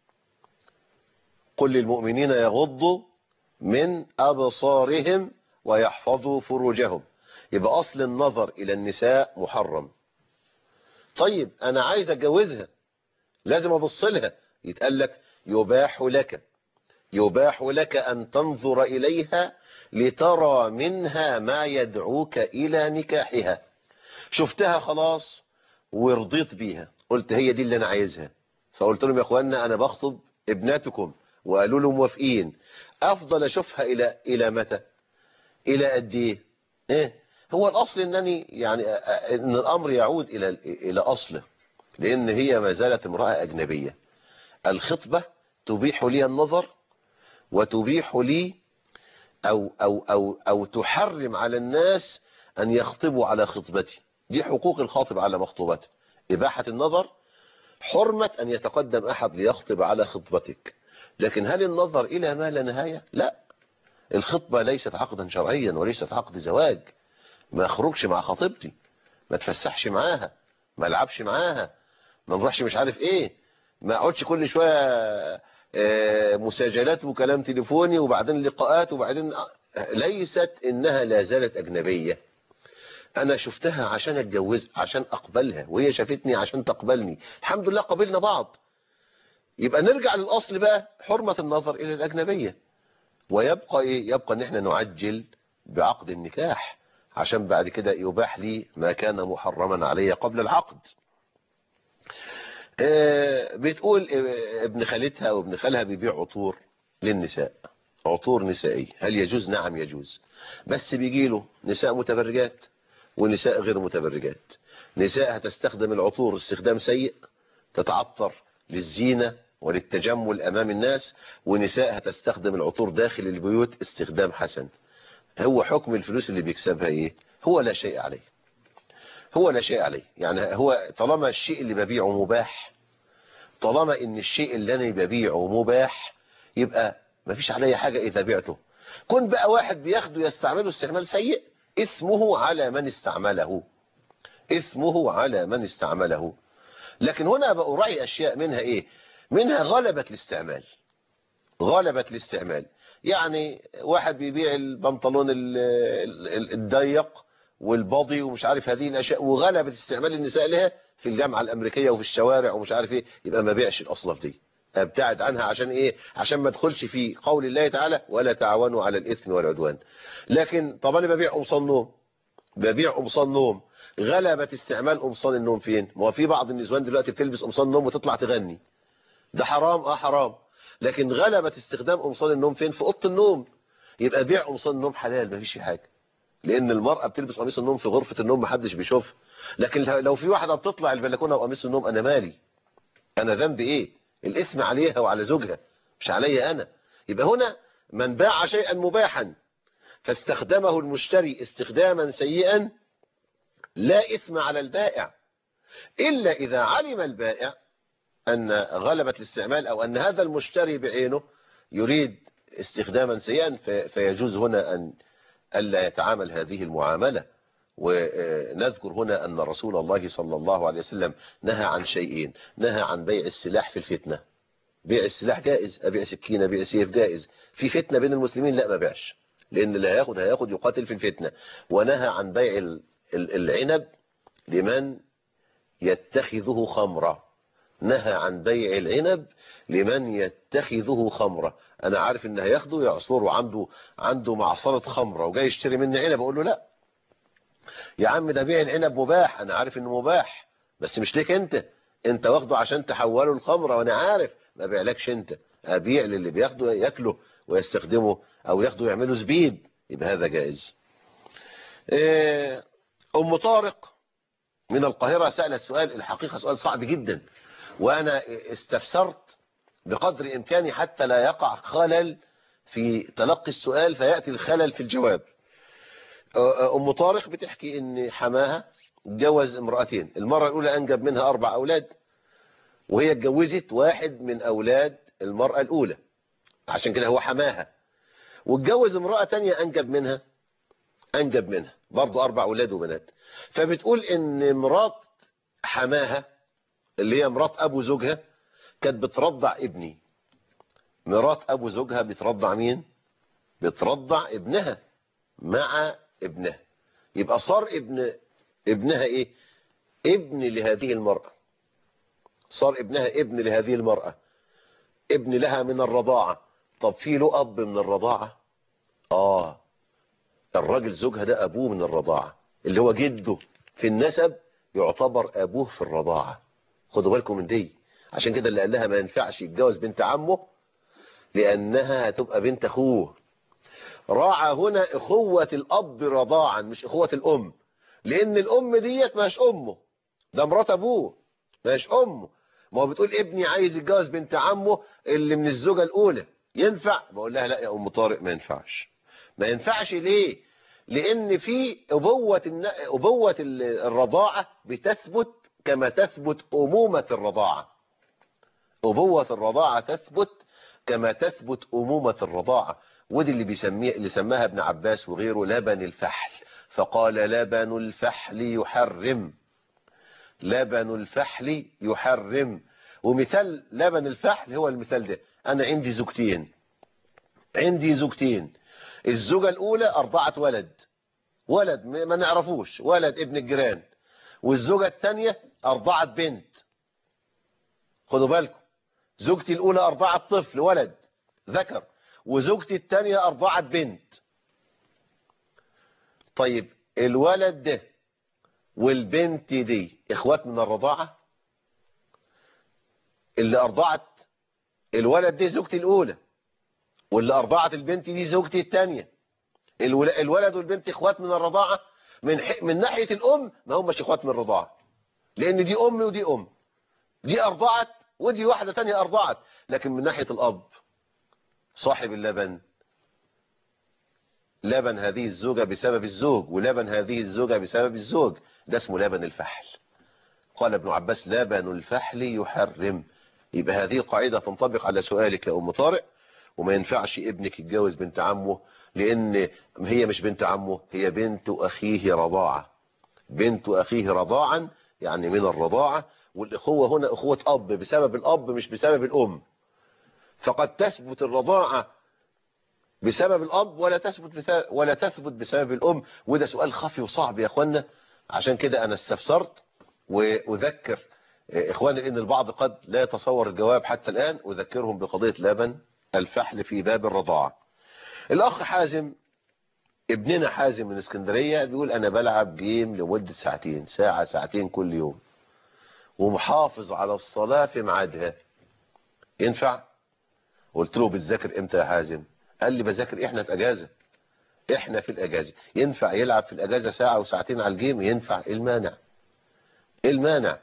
قل للمؤمنين يغضوا من ابصارهم ويحفظوا فروجهم. يبقى اصل النظر الى النساء محرم. طيب انا عايز اتجوزها، لازم ابص لها، يتقال لك يباح لك يباح لك ان تنظر اليها لترى منها ما يدعوك الى نكاحها. شفتها خلاص ورضيت بيها، قلت هي دي اللي انا عايزها، فقلت لهم يا اخوانا انا بخطب ابناتكم، وقالوا له موافقين. افضل اشوفها الى الى متى؟ الى قد ايه؟ ايه هو الاصل انني يعني ان الامر يعود الى الى اصله، لان هي ما زالت امرأة اجنبية. الخطبة تبيح لي النظر، وتبيح لي أو, أو, أو, أو تحرم على الناس أن يخطبوا على خطبتي. دي حقوق الخاطب على مخطوبته: إباحة النظر، حرمة أن يتقدم أحد ليخطب على خطبتك. لكن هل النظر إلى ما لا نهاية؟ لا، الخطبة ليست عقدا شرعيا وليست عقد زواج. ما أخرجش مع خطيبتي، ما تفسحش معاها، ما ألعبش معاها، ما نروحش مش عارف إيه، ما أقعدش كل شوية مساجلات وكلام تليفوني وبعدين لقاءات وبعدين. ليست انها لا زالت اجنبية. انا شفتها عشان اتجوز، عشان اقبلها، وهي شافتني عشان تقبلني. الحمد لله قبلنا بعض. يبقى نرجع للاصل بقى، حرمة النظر الى الاجنبية. ويبقى ايه؟ يبقى ان احنا نعجل بعقد النكاح عشان بعد كده يباح لي ما كان محرما علي قبل العقد. بتقول ابن خالتها وابن خالها بيبيع عطور للنساء، عطور نسائية. هل يجوز؟ نعم يجوز، بس بيجي له نساء متبرجات ونساء غير متبرجات. نساء هتستخدم العطور استخدام سيء، تتعطر للزينة وللتجمل امام الناس، ونساء هتستخدم العطور داخل البيوت استخدام حسن. هو حكم الفلوس اللي بيكسبها ايه؟ هو لا شيء عليه، هو لا شيء عليه. يعني هو طالما الشيء اللي ببيعه مباح، طالما ان الشيء اللي انا ببيعه مباح، يبقى ما فيش عليه حاجة اذا بعته. كن بقى واحد بياخده يستعمله استعمال سيء، إثمه على من استعمله، إثمه على من استعمله. لكن هنا بأراعي أشياء، منها إيه؟ منها غلبة الاستعمال، غلبة الاستعمال. يعني واحد بيبيع البنطلون الضيق والباضي ومش عارف هذه الأشياء، وغلبة استعمال النساء لها في الجامعة الأمريكية وفي الشوارع ومش عارف إيه، يبقى ما بيعش الأصناف دي، ابتعد عنها. عشان إيه؟ عشان ما ادخلش في قول الله تعالى ولا تعاونوا على الإثم والعدوان. لكن طب أنا ببيع قمصان نوم، ببيع قمصان نوم، غلبة استعمال قمصان النوم فين؟ ما هو في بعض النسوان دلوقتي بتلبس قمصان نوم وتطلع تغني، ده حرام؟ اه حرام. لكن غلبة استخدام قمصان النوم فين؟ في اوضه النوم. يبقى بيع قمصان النوم حلال، ما فيش فيه حاجه، لان المرأة بتلبس قميص النوم في غرفة النوم محدش بيشوفها. لكن لو في واحدة بتطلع البلكونه وقميص النوم، انا مالي؟ انا ذنبي ايه؟ الاثم عليها وعلى زوجها، مش عليا انا. يبقى هنا من باع شيئا مباحا فاستخدمه المشتري استخداما سيئا، لا إثم على البائع، إلا إذا علم البائع أن غلبة الاستعمال أو أن هذا المشتري بعينه يريد استخداما سيئا، فيجوز هنا أن ألا يتعامل هذه المعاملة. ونذكر هنا أن رسول الله صلى الله عليه وسلم نهى عن شيئين: نهى عن بيع السلاح في الفتنة، بيع السلاح جائز، أبيع سكينة بيع سيف جائز، في فتنة بين المسلمين لا ما بيعش، لأن اللي هياخد هياخد يقاتل في الفتنة. ونهى عن بيع العنب لمن يتخذه خمرة، نهى عن بيع العنب لمن يتخذه خمرة. انا عارف ان هياخده يعصره، عنده عنده معصرة خمرة وجاي يشتري مني عنب، اقول له لا يا عم ده بيع العنب مباح، انا عارف انه مباح بس مش ليك انت، انت واخده عشان تحوله الخمرة وانا عارف ما بيعلكش انت، ابيع للي بياخده ياكله ويستخدمه او ياخده يعمله زبيب، يبقى هذا جائز. ام طارق من القاهرة سألت سؤال، الحقيقة سؤال صعب جدا، وأنا استفسرت بقدر إمكاني حتى لا يقع خلل في تلقي السؤال فيأتي الخلل في الجواب. أم طارق بتحكي إن حماها اتجوز امرأتين، المرة الأولى أنجب منها أربع أولاد، وهي اتجوزت واحد من أولاد المرأة الأولى، عشان كده هو حماها، واتجوز امرأة تانية أنجب منها أنجب منها برضو أربع أولاد وبنات. فبتقول إن مرات حماها اللي هي مرات أبو زوجها كانت بترضع ابني، مرات أبو زوجها بترضع مين؟ بترضع ابنها مع ابنها، يبقى صار ابن ابنها إيه؟ ابن لهذه المرأة، صار ابنها ابن لهذه المرأة، ابن لها من الرضاعة. طب في له أب من الرضاعة؟ آه الراجل زوجها ده أبوه من الرضاعة، اللي هو جده في النسب يعتبر أبوه في الرضاعة. خدوا بالكم من دي، عشان كده اللي قال لها ما ينفعش يتجوز بنت عمه لأنها هتبقى بنت أخوه. راعى هنا أخوة الأب رضاعا مش أخوة الأم، لأن الأم ديت ماش أمه، ده مرات أبوه ماش أمه. ما هو بتقول ابني عايز يتجوز بنت عمه اللي من الزوجة الأولى، ينفع؟ بقول لها لا يا أم طارق ما ينفعش. ما ينفعش ليه؟ لأن في أبوة أبوة الرضاعة بتثبت كما تثبت أمومة الرضاعة، أبوة الرضاعة تثبت كما تثبت أمومة الرضاعة. ودي اللي بيسميه اللي سماها ابن عباس وغيره لبن الفحل، فقال لبن الفحل يحرم، لبن الفحل يحرم. ومثال لبن الفحل هو المثال ده، أنا عندي زوجتين عندي زوجتين الزوجة الأولى أرضعت ولد ولد ما نعرفوش، ولد ابن الجيران، والزوجة الثانية أرضعت بنت. خدوا بالكم، زوجتي الأولى أرضعت طفل ولد ذكر، وزوجتي الثانية أرضعت بنت. طيب الولد ده والبنت دي إخوات من الرضاعة؟ اللي أرضعت الولد دي زوجتي الأولى، واللي أرضعت البنت دي زوجتي الثانية. الولد والبنت إخوات من الرضاعة من من ناحية الأم ما هماش إخوات من الرضاعة، لأن دي أم ودي أم، دي أرضعت ودي واحدة تانية أرضعت. لكن من ناحية الأب صاحب اللبن، لبن هذه الزوجة بسبب الزوج ولبن هذه الزوجة بسبب الزوج، ده اسمه لبن الفحل. قال ابن عباس لبن الفحل يحرم. يبقى هذه القاعدة تنطبق على سؤالك يا أم طارق، وما ينفعش ابنك يتجوز بنت عمه، لان هي مش بنت عمه، هي بنت اخيه رضاعة. بنت اخيه رضاعا يعني من الرضاعة، والاخوة هنا اخوة اب بسبب الاب مش بسبب الام. فقد تثبت الرضاعة بسبب الاب ولا تثبت ولا تثبت بسبب الام، وده سؤال خفي وصعب يا اخوانا. عشان كده انا استفسرت واذكر اخواني ان البعض قد لا يتصور الجواب حتى الان، اذكرهم بقضية لبن الفحل في باب الرضاعة. الاخ حازم، ابننا حازم من اسكندرية، بيقول انا بلعب جيم لمدة ساعتين، ساعة ساعتين كل يوم، ومحافظ على الصلاة في ميعادها، ينفع؟ قلت له بتذاكر امتى يا حازم؟ قال لي بذاكر احنا في اجازة، احنا في الاجازة. ينفع يلعب في الاجازة ساعة وساعتين على الجيم؟ ينفع. ايه المانع؟ ايه المانع؟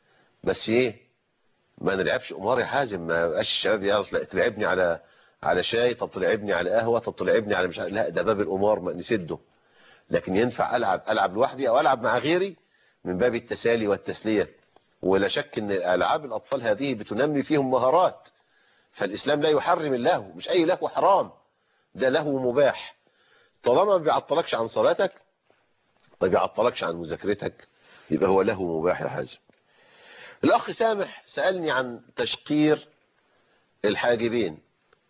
بس ايه، ما نلعبش قمار يا حازم. ما بقاش الشباب يعرف تلعبني على على شاي، طب تلعبني على قهوة، طب تلعبني على مش، لا ده باب القمار ما نسده. لكن ينفع العب العب لوحدي او العب مع غيري من باب التسالي والتسلية. ولا شك ان العاب الاطفال هذه بتنمي فيهم مهارات، فالاسلام لا يحرم اللهو، مش اي لهو حرام، ده لهو مباح طالما ما بيعطلكش عن صلاتك، ما بيعطلكش عن مذاكرتك، يبقى هو لهو مباح يا حازم. الاخ سامح سألني عن تشقير الحاجبين،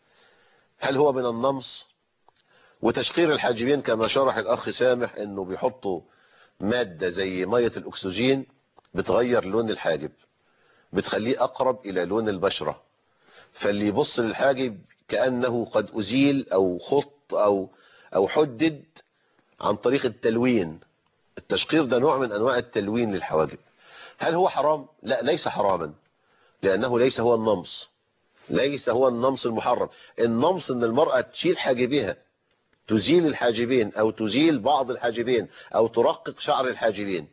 هل هو من النمص؟ وتشقير الحاجبين كما شرح الاخ سامح انه بيحطوا مادة زي مية الاكسجين بتغير لون الحاجب، بتخليه اقرب الى لون البشرة، فاللي يبص للحاجب كأنه قد ازيل او خط او او حدد عن طريق التلوين. التشقير ده نوع من انواع التلوين للحواجب. هل هو حرام؟ لا، ليس حراما، لانه ليس هو النمص، ليس هو النمص المحرم. النمص ان المرأة تشيل حاجبها، تزيل الحاجبين او تزيل بعض الحاجبين او ترقق شعر الحاجبين،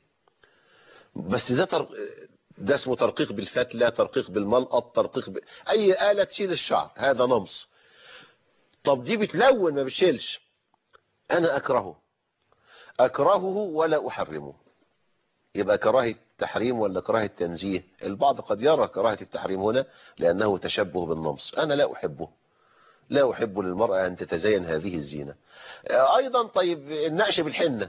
بس ده تر... ده اسمه ترقيق بالفتلة، ترقيق بالملقط، ترقيق ب... اي آلة تشيل الشعر، هذا نمص. طب دي بتلون ما بتشيلش، انا اكرهه، اكرهه ولا احرمه. يبقى كراهة تحريم ولا كراهة تنزيه؟ البعض قد يرى كراهة التحريم هنا لانه تشبه بالنمص، انا لا احبه، لا احب للمرأة ان تتزين هذه الزينة. ايضا طيب النقش بالحنة،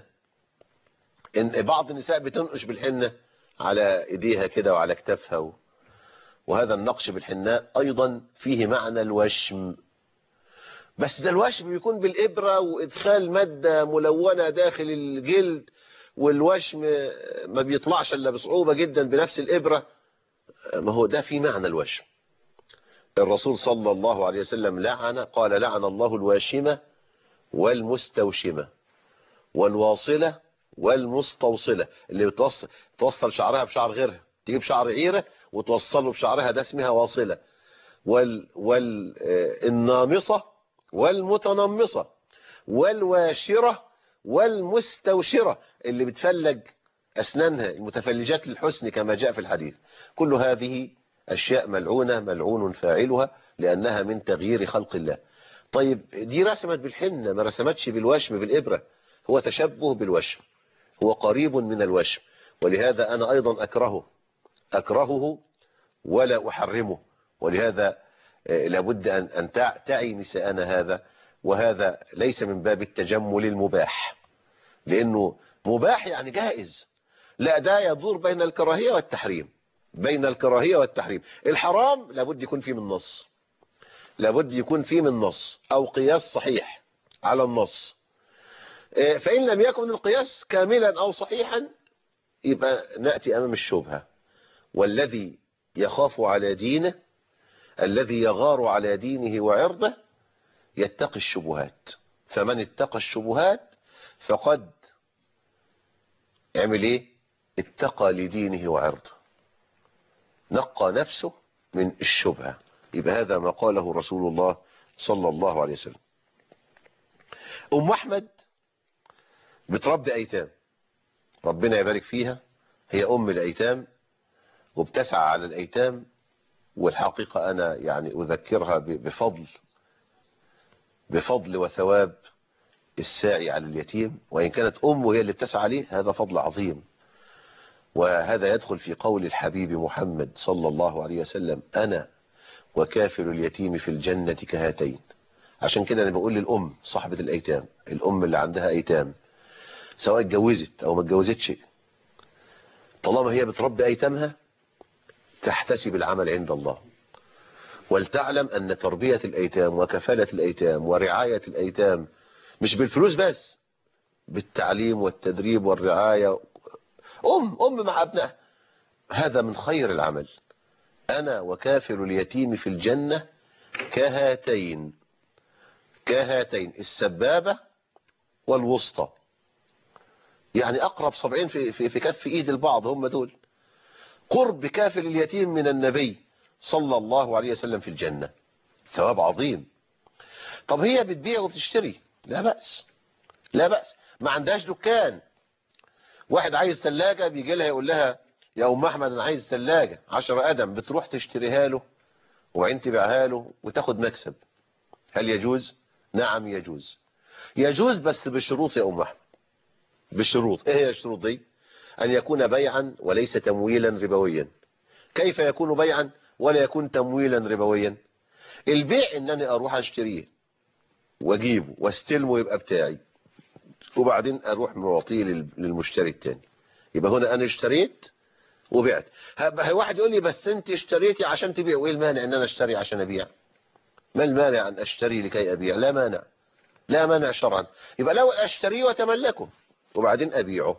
ان بعض النساء بتنقش بالحنة على ايديها كده وعلى كتافها و... وهذا النقش بالحناء ايضا فيه معنى الوشم، بس ده الوشم بيكون بالابرة وادخال مادة ملونة داخل الجلد، والوشم ما بيطلعش الا بصعوبة جدا بنفس الابرة. ما هو ده في معنى الوشم. الرسول صلى الله عليه وسلم لعن، قال لعن الله الواشمة والمستوشمة والواصلة والمستوصلة، اللي بتوصل توصل شعرها بشعر غيرها، تجيب شعر عيرة وتوصله بشعرها، ده اسمها واصلة. وال والنامصة والمتنمصة والواشرة والمستوشرة، اللي بتفلج أسنانها، المتفلجات للحسن كما جاء في الحديث. كل هذه أشياء ملعونة، ملعون فاعلها، لأنها من تغيير خلق الله. طيب دي رسمت بالحنة، ما رسمتش بالوشم بالإبرة، هو تشبه بالوشم، هو قريب من الوشم، ولهذا أنا أيضا أكرهه أكرهه ولا أحرمه. ولهذا لابد أن أن تعي نساءنا هذا، وهذا ليس من باب التجمل المباح، لأنه مباح يعني جائز، لا، ده يدور بين الكراهية والتحريم، بين الكراهية والتحريم. الحرام لابد يكون فيه من نص، لابد يكون فيه من نص أو قياس صحيح على النص. فإن لم يكن القياس كاملا أو صحيحا يبقى نأتي أمام الشبهة. والذي يخاف على دينه، الذي يغار على دينه وعرضه، يتقي الشبهات. فمن اتقى الشبهات فقد يعمل ايه؟ اتقى لدينه وعرضه، نقى نفسه من الشبهة. يبقى هذا ما قاله رسول الله صلى الله عليه وسلم. أم أحمد بتربي أيتام، ربنا يبارك فيها، هي أم الأيتام وبتسعى على الأيتام. والحقيقة أنا يعني أذكرها بفضل بفضل وثواب الساعي على اليتيم، وإن كانت أمه هي اللي بتسعى عليه، هذا فضل عظيم. وهذا يدخل في قول الحبيب محمد صلى الله عليه وسلم: أنا وكافل اليتيم في الجنة كهاتين. عشان كده انا بقول للأم صاحبة الأيتام، الأم اللي عندها أيتام سواء اتجوزت أو ما اتجوزتش، طالما هي بتربي أيتامها تحتسب العمل عند الله، ولتعلم أن تربية الأيتام وكفالة الأيتام ورعاية الأيتام مش بالفلوس بس، بالتعليم والتدريب والرعاية. أم أم مع أبنائها، هذا من خير العمل. أنا وكافل اليتيم في الجنة كهاتين، كهاتين السبابة والوسطى، يعني أقرب صبعين في, في, في كف إيد البعض، هم دول. قرب كافل اليتيم من النبي صلى الله عليه وسلم في الجنة، ثواب عظيم. طب هي بتبيع وبتشتري، لا بأس، لا بأس. ما عندهاش دكان، واحد عايز ثلاجة بيجي لها يقول لها يا أم أحمد أنا عايز ثلاجة عشرة قدم، بتروح تشتريها له وبعدين تبيعها له وتاخد مكسب. هل يجوز؟ نعم يجوز، يجوز بس بشروط يا أم أحمد، بشروط. ايه هي الشروط دي؟ أن يكون بيعا وليس تمويلا ربويا. كيف يكون بيعا ولا يكون تمويلا ربويا؟ البيع انني اروح اشتريه واجيبه واستلمه يبقى بتاعي، وبعدين اروح معطيه للمشتري التاني، يبقى هنا انا اشتريت وبعت. هي واحد يقول لي بس انت اشتريتي عشان تبيع، وايه المانع ان انا اشتري عشان ابيع؟ ما المانع ان اشتري لكي ابيع؟ لا مانع، لا مانع شرعا. يبقى لو اشتريه وتملكه وبعدين ابيعه،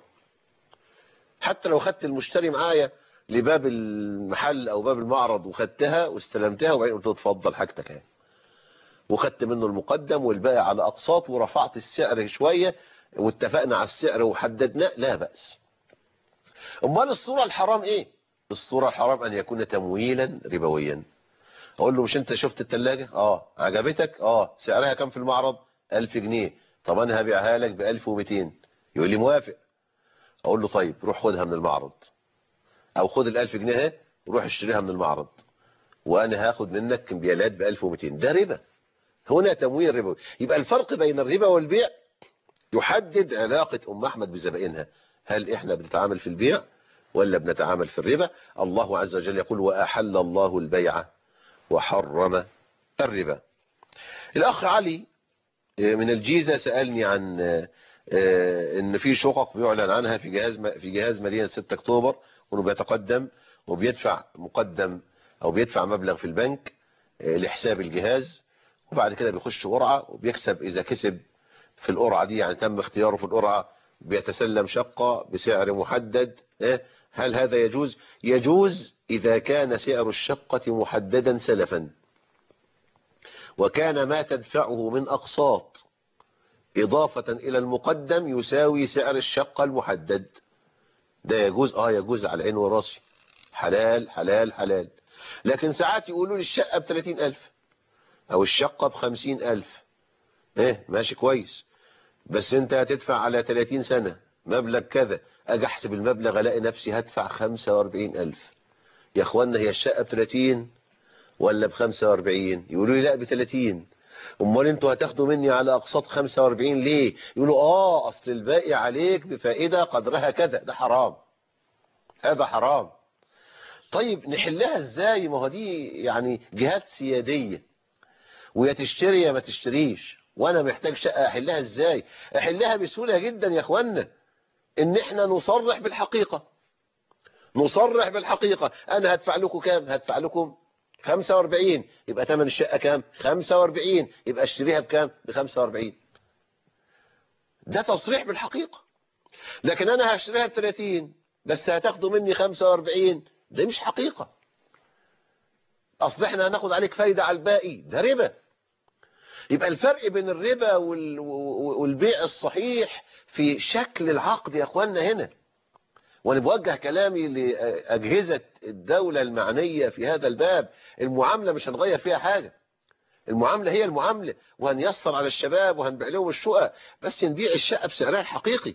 حتى لو خدت المشتري معايا لباب المحل او باب المعرض وخدتها واستلمتها وبعدين قلت له اتفضل حاجتك اهي، وخدت منه المقدم والباقي على اقساط ورفعت السعر شوية واتفقنا على السعر وحددناه، لا بأس. امال الصورة الحرام ايه؟ الصورة الحرام ان يكون تمويلا ربويا. اقول له مش انت شفت الثلاجة؟ اه. عجبتك؟ اه. سعرها كام في المعرض؟ ألف جنيه. طب انا هبيعها لك ب ألف ومئتين. يقول لي موافق. اقول له طيب روح خدها من المعرض، او خد الألف جنيه اهي وروح اشتريها من المعرض، وانا هاخد منك كمبيالات ب ألف ومئتين. ده ربا، هنا تمويل ربوي. يبقى الفرق بين الربا والبيع يحدد علاقة ام احمد بزبائنها، هل احنا بنتعامل في البيع ولا بنتعامل في الربا؟ الله عز وجل يقول واحل الله البيع وحرم الربا. الاخ علي من الجيزة سألني عن ان في شقق بيعلن عنها في جهاز في جهاز مدينة ستة اكتوبر، وانه بيتقدم وبيدفع مقدم او بيدفع مبلغ في البنك لحساب الجهاز، وبعد كده بيخش قرعة وبيكسب. اذا كسب في القرعة دي، يعني تم اختياره في القرعة، بيتسلم شقة بسعر محدد. هل هذا يجوز؟ يجوز اذا كان سعر الشقة محددا سلفا، وكان ما تدفعه من اقساط إضافة إلى المقدم يساوي سعر الشقة المحدد. ده يجوز، آه يجوز على العين والراسي، حلال حلال حلال. لكن ساعات يقولوا لي الشقة بثلاثين ألف أو الشقة بخمسين ألف، إيه ماشي كويس، بس أنت هتدفع على ثلاثين سنة مبلغ كذا. أجي أحسب المبلغ ألاقي نفسي هدفع خمسة وأربعين ألف. يا أخوانا هي الشقة بثلاثين ولا بخمسة وأربعين؟ يقولوا لي لا بثلاثين. امال انتوا هتاخدوا مني على اقساط خمسة وأربعين ليه؟ يقولوا اه اصل الباقي عليك بفائدة قدرها كذا. ده حرام، هذا حرام. طيب نحلها ازاي؟ ما هو دي يعني جهات سيادية، ويا تشتري يا ما تشتريش، وانا محتاج شقة. احلها ازاي؟ احلها بسهولة جدا يا اخوانا، ان احنا نصرح بالحقيقة، نصرح بالحقيقة. انا هدفع لكم كام؟ هدفع لكم خمسة وأربعين، يبقى ثمن الشقة كام؟ خمسة وأربعين، يبقى اشتريها بكام؟ ب خمسة وأربعين. ده تصريح بالحقيقة. لكن انا هشتريها ب ثلاثين بس هتاخدوا مني خمسة وأربعين، ده مش حقيقة. اصل احنا هناخد عليك فايدة على الباقي، ده ربا. يبقى الفرق بين الربا والبيع الصحيح في شكل العقد يا اخوانا هنا. وانا بوجه كلامي لأجهزة الدولة المعنية في هذا الباب. المعاملة مش هنغير فيها حاجة، المعاملة هي المعاملة، وهنيسر على الشباب وهنبيع لهم الشقق، بس نبيع الشقة بسعرها الحقيقي،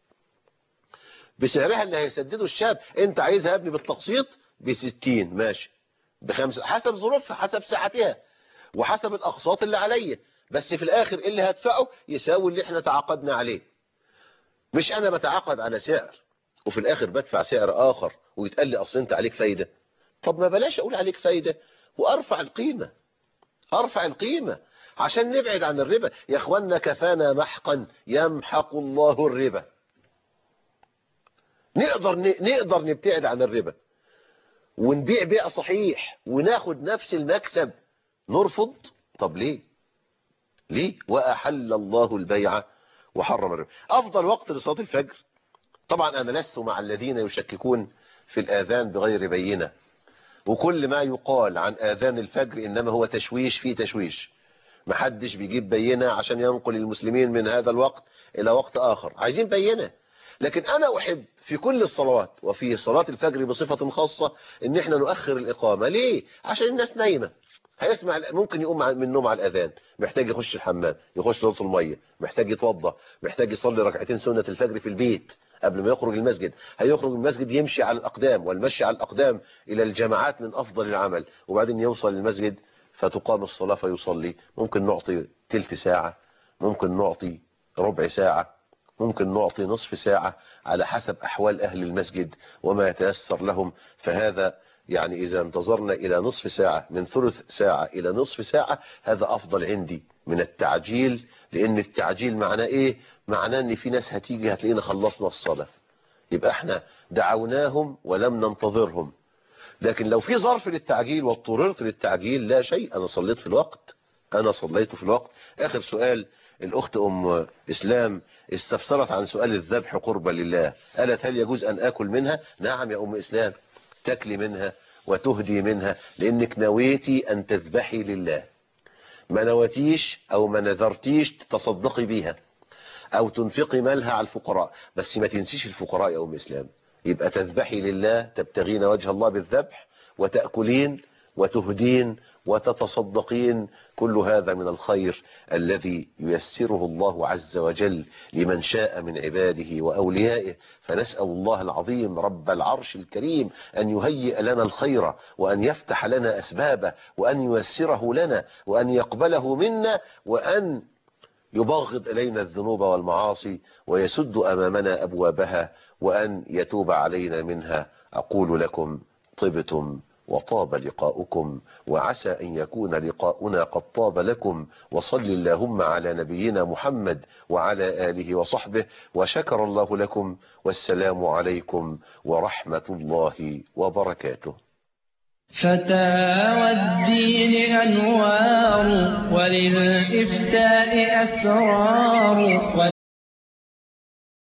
بسعرها اللي هيسدده الشاب. انت عايزها يا ابني بالتقسيط بستين، ماشي، بخمسة، حسب ظروفها حسب ساعتها وحسب الاقساط اللي عليا، بس في الاخر اللي هدفعه يساوي اللي احنا تعاقدنا عليه. مش انا بتعاقد على سعر وفي الاخر بدفع سعر اخر ويتقال لي اصل انت عليك فايدة. طب ما بلاش اقول عليك فايدة وأرفع القيمة، أرفع القيمة عشان نبعد عن الربا. يا أخوانا كفانا محقا يمحق الله الربا. نقدر نقدر نبتعد عن الربا ونبيع بيع صحيح وناخد نفس المكسب. نرفض؟ طب ليه؟ ليه؟ وأحل الله البيع وحرم الربا. أفضل وقت لصلاة الفجر، طبعا أنا لست مع الذين يشككون في الآذان بغير بينة، وكل ما يقال عن آذان الفجر إنما هو تشويش فيه تشويش. محدش بيجيب بينة عشان ينقل المسلمين من هذا الوقت إلى وقت آخر، عايزين بينة. لكن أنا أحب في كل الصلوات وفي صلاة الفجر بصفة خاصة إن إحنا نؤخر الإقامة. ليه؟ عشان الناس نايمة، هيسمع، ممكن يقوم من النوم على الأذان، محتاج يخش الحمام، يخش دورة المية، محتاج يتوضى، محتاج يصلي ركعتين سنة الفجر في البيت قبل ما يخرج المسجد. هيخرج المسجد يمشي على الأقدام، والمشي على الأقدام إلى الجماعات من أفضل العمل، وبعدين يوصل المسجد فتقام الصلاة فيصلي. ممكن نعطي تلت ساعة، ممكن نعطي ربع ساعة، ممكن نعطي نصف ساعة، على حسب أحوال أهل المسجد وما يتيسر لهم. فهذا يعني إذا انتظرنا إلى نصف ساعة، من ثلث ساعة إلى نصف ساعة، هذا أفضل عندي من التعجيل. لأن التعجيل معناه إيه؟ معناه أن في ناس هتيجي هتلاقينا خلصنا الصلاة، يبقى احنا دعوناهم ولم ننتظرهم. لكن لو في ظرف للتعجيل واضطررت للتعجيل، لا شيء، أنا صليت في الوقت، أنا صليت في الوقت. آخر سؤال، الأخت أم إسلام استفسرت عن سؤال الذبح قربا لله، قالت هل يجوز أن آكل منها؟ نعم يا أم إسلام، تاكلي منها وتهدي منها، لأنك نويتي أن تذبحي لله. ما نويتيش أو ما نذرتيش تصدقي بيها أو تنفقي مالها على الفقراء، بس ما تنسيش الفقراء يا أم إسلام. يبقى تذبحي لله، تبتغين وجه الله بالذبح، وتأكلين وتهدين وتتصدقين. كل هذا من الخير الذي ييسره الله عز وجل لمن شاء من عباده وأوليائه. فنسأل الله العظيم رب العرش الكريم أن يهيئ لنا الخير، وأن يفتح لنا أسبابه، وأن ييسره لنا، وأن يقبله منا، وأن يبغض إلينا الذنوب والمعاصي ويسد أمامنا أبوابها، وأن يتوب علينا منها. أقول لكم طبتم وطاب لقاؤكم، وعسى أن يكون لقاؤنا قد طاب لكم. وصل اللهم على نبينا محمد وعلى آله وصحبه، وشكر الله لكم، والسلام عليكم ورحمة الله وبركاته. فتاوى الدين أنوار وللإفتاء أسرار.